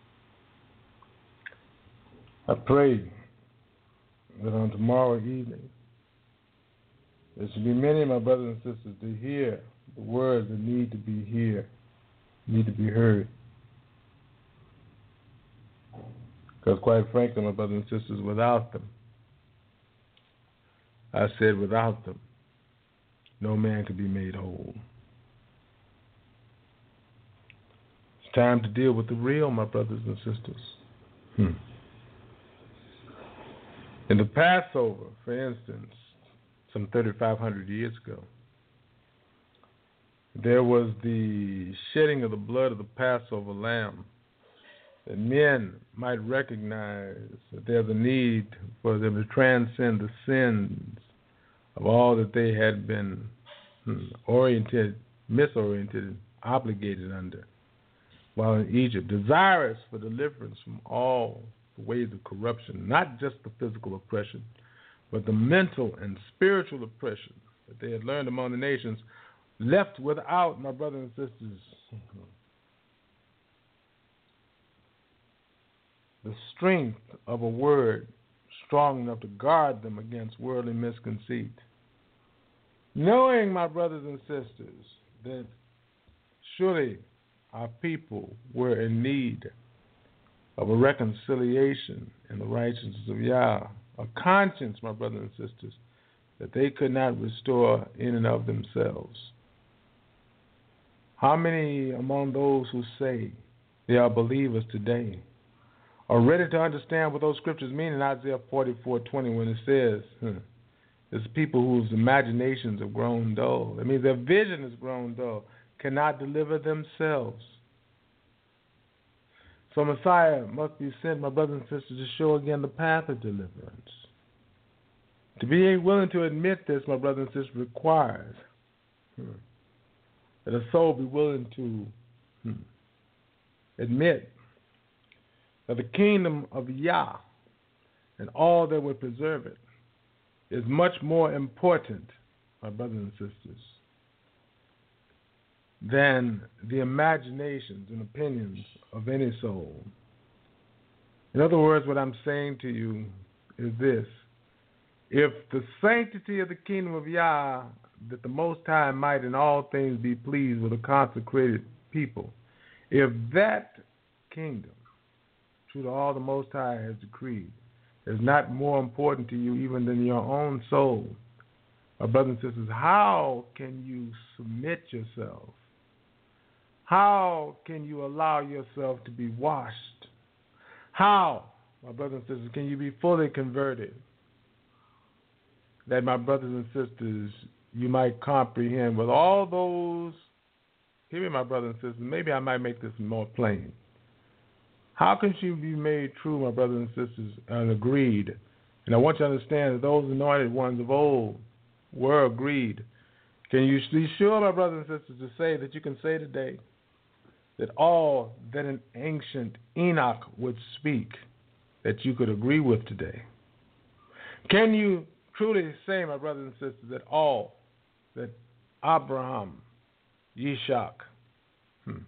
I pray that on tomorrow evening, there should be many of my brothers and sisters to hear the words that need to be here, need to be heard. Because quite frankly, my brothers and sisters, without them, I said without them, no man could be made whole. It's time to deal with the real, my brothers and sisters. Hmm. In the Passover, for instance, some thirty-five hundred years ago, there was the shedding of the blood of the Passover lamb, that men might recognize that there's a need for them to transcend the sins of all that they had been hmm, oriented, misoriented, obligated under while in Egypt, desirous for deliverance from all the ways of corruption, not just the physical oppression, but the mental and spiritual oppression that they had learned among the nations, left without, my brothers and sisters, the strength of a word strong enough to guard them against worldly misconceit. Knowing, my brothers and sisters, that surely our people were in need of a reconciliation in the righteousness of Yah, a conscience, my brothers and sisters, that they could not restore in and of themselves. How many among those who say they are believers today are ready to understand what those scriptures mean in Isaiah forty-four twenty when it says, hmm, it's people whose imaginations have grown dull. It means their vision has grown dull, cannot deliver themselves. So Messiah must be sent, my brothers and sisters, to show again the path of deliverance. To be willing to admit this, my brothers and sisters, requires hmm, that a soul be willing to hmm, admit that the kingdom of Yah and all that would preserve it is much more important, my brothers and sisters, than the imaginations and opinions of any soul. In other words, what I'm saying to you is this. If the sanctity of the kingdom of Yah, that the Most High might in all things be pleased with a consecrated people, if that kingdom, true to all the Most High has decreed, is not more important to you even than your own soul, my brothers and sisters, how can you submit yourself? How can you allow yourself to be washed? How, my brothers and sisters, can you be fully converted? That, my brothers and sisters, you might comprehend with all those, hear me, my brothers and sisters, maybe I might make this more plain. How can you be made true, my brothers and sisters, and agreed? And I want you to understand that those anointed ones of old were agreed. Can you be sure, my brothers and sisters, to say that you can say today that all that an ancient Enoch would speak, that you could agree with today? Can you truly say, my brothers and sisters, that all that Abraham, Yishak, hmm,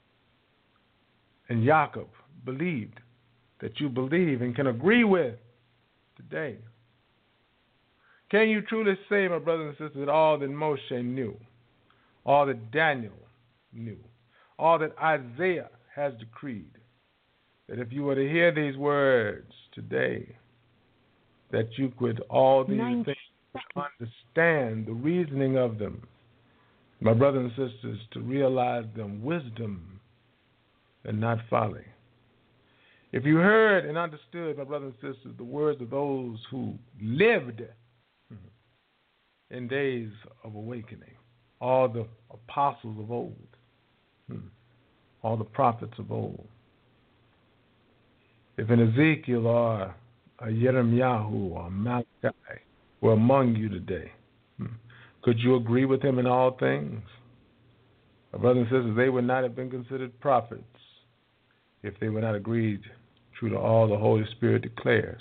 and Jacob believed, that you believe and can agree with today? Can you truly say, my brothers and sisters, that all that Moshe knew, all that Daniel knew, all that Isaiah has decreed, that if you were to hear these words today, that you could all these Nine things seconds. Understand the reasoning of them, my brothers and sisters, to realize them wisdom and not folly. If you heard and understood, my brothers and sisters, the words of those who lived in days of awakening, all the apostles of old, all the prophets of old, if an Ezekiel or a Jeremiah or Malachi were among you today, could you agree with him in all things? My brothers and sisters, they would not have been considered prophets if they were not agreed true to all the Holy Spirit declares.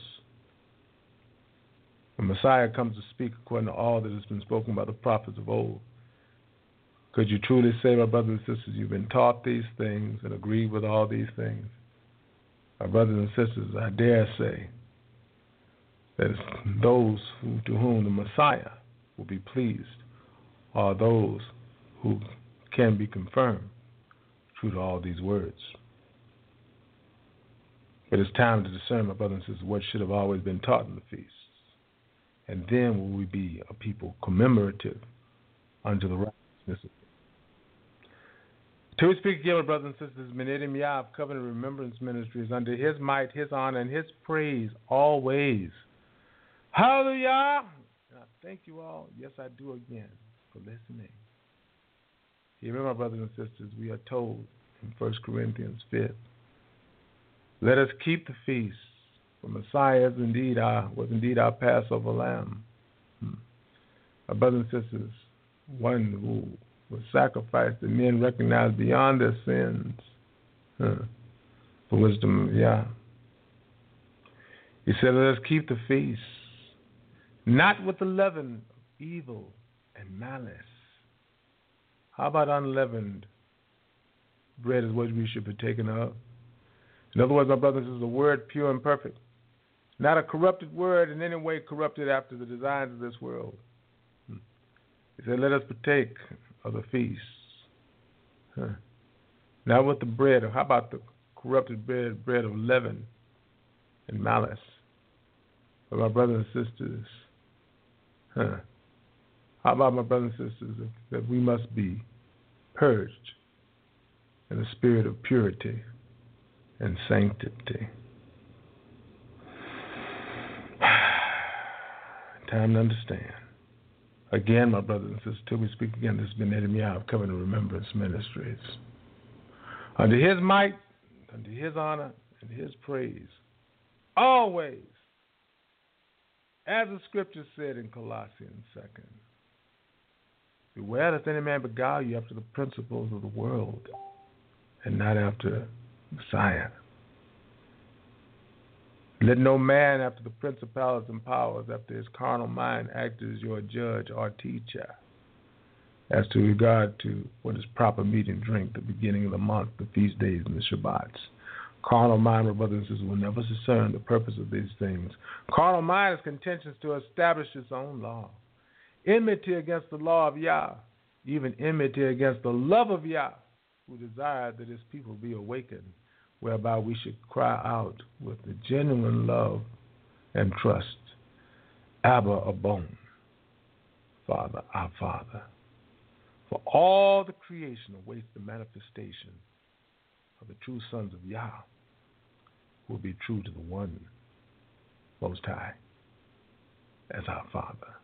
When Messiah comes to speak according to all that has been spoken by the prophets of old, could you truly say, my brothers and sisters, you've been taught these things and agreed with all these things? My brothers and sisters, I dare say that those who, to whom the Messiah will be pleased are those who can be confirmed true to all these words. But it's time to discern, my brothers and sisters, what should have always been taught in the feasts. And then will we be a people commemorative unto the righteousness of God. Till we speak again, my brothers and sisters, Menedim Yah of Covenant Remembrance Ministries, under his might, his honor, and his praise always. Hallelujah! And I thank you all, yes I do again, for listening. Here, my brothers and sisters, we are told in First Corinthians five, let us keep the feast, for Messiah is indeed our, was indeed our Passover lamb. Hmm. Our brothers and sisters, one who was sacrificed that men recognize beyond their sins huh, for wisdom of Yah. He said, let us keep the feast, not with the leaven of evil and malice. How about unleavened bread is what we should be taken of? In other words, my brothers, this is a word pure and perfect. Not a corrupted word in any way corrupted after the designs of this world. He said, let us partake of the feast. Huh. Not with the bread, or how about the corrupted bread, bread of leaven and malice? But my brothers and sisters, huh. How about my brothers and sisters, that we must be purged in the spirit of purity and sanctity. time to understand. Again, my brothers and sisters, till we speak again, this has been Eddie Meow of Covenant Remembrance Ministries. Unto his might, unto his honor, and his praise, always, as the scripture said in Colossians second, beware lest any man beguile you after the principles of the world, and not after Messiah. Let no man after the principalities and powers, after his carnal mind, act as your judge or teacher, as to regard to what is proper meat and drink, the beginning of the month, the feast days, and the Shabbats. Carnal mind, my brothers and sisters, will never discern the purpose of these things. Carnal mind is contentious to establish its own law. Enmity against the law of Yah, even enmity against the love of Yah, who desired that his people be awakened, whereby we should cry out with the genuine love and trust, Abba Abon, Father, our Father. For all the creation awaits the manifestation of the true sons of Yah, who will be true to the one Most High as our Father.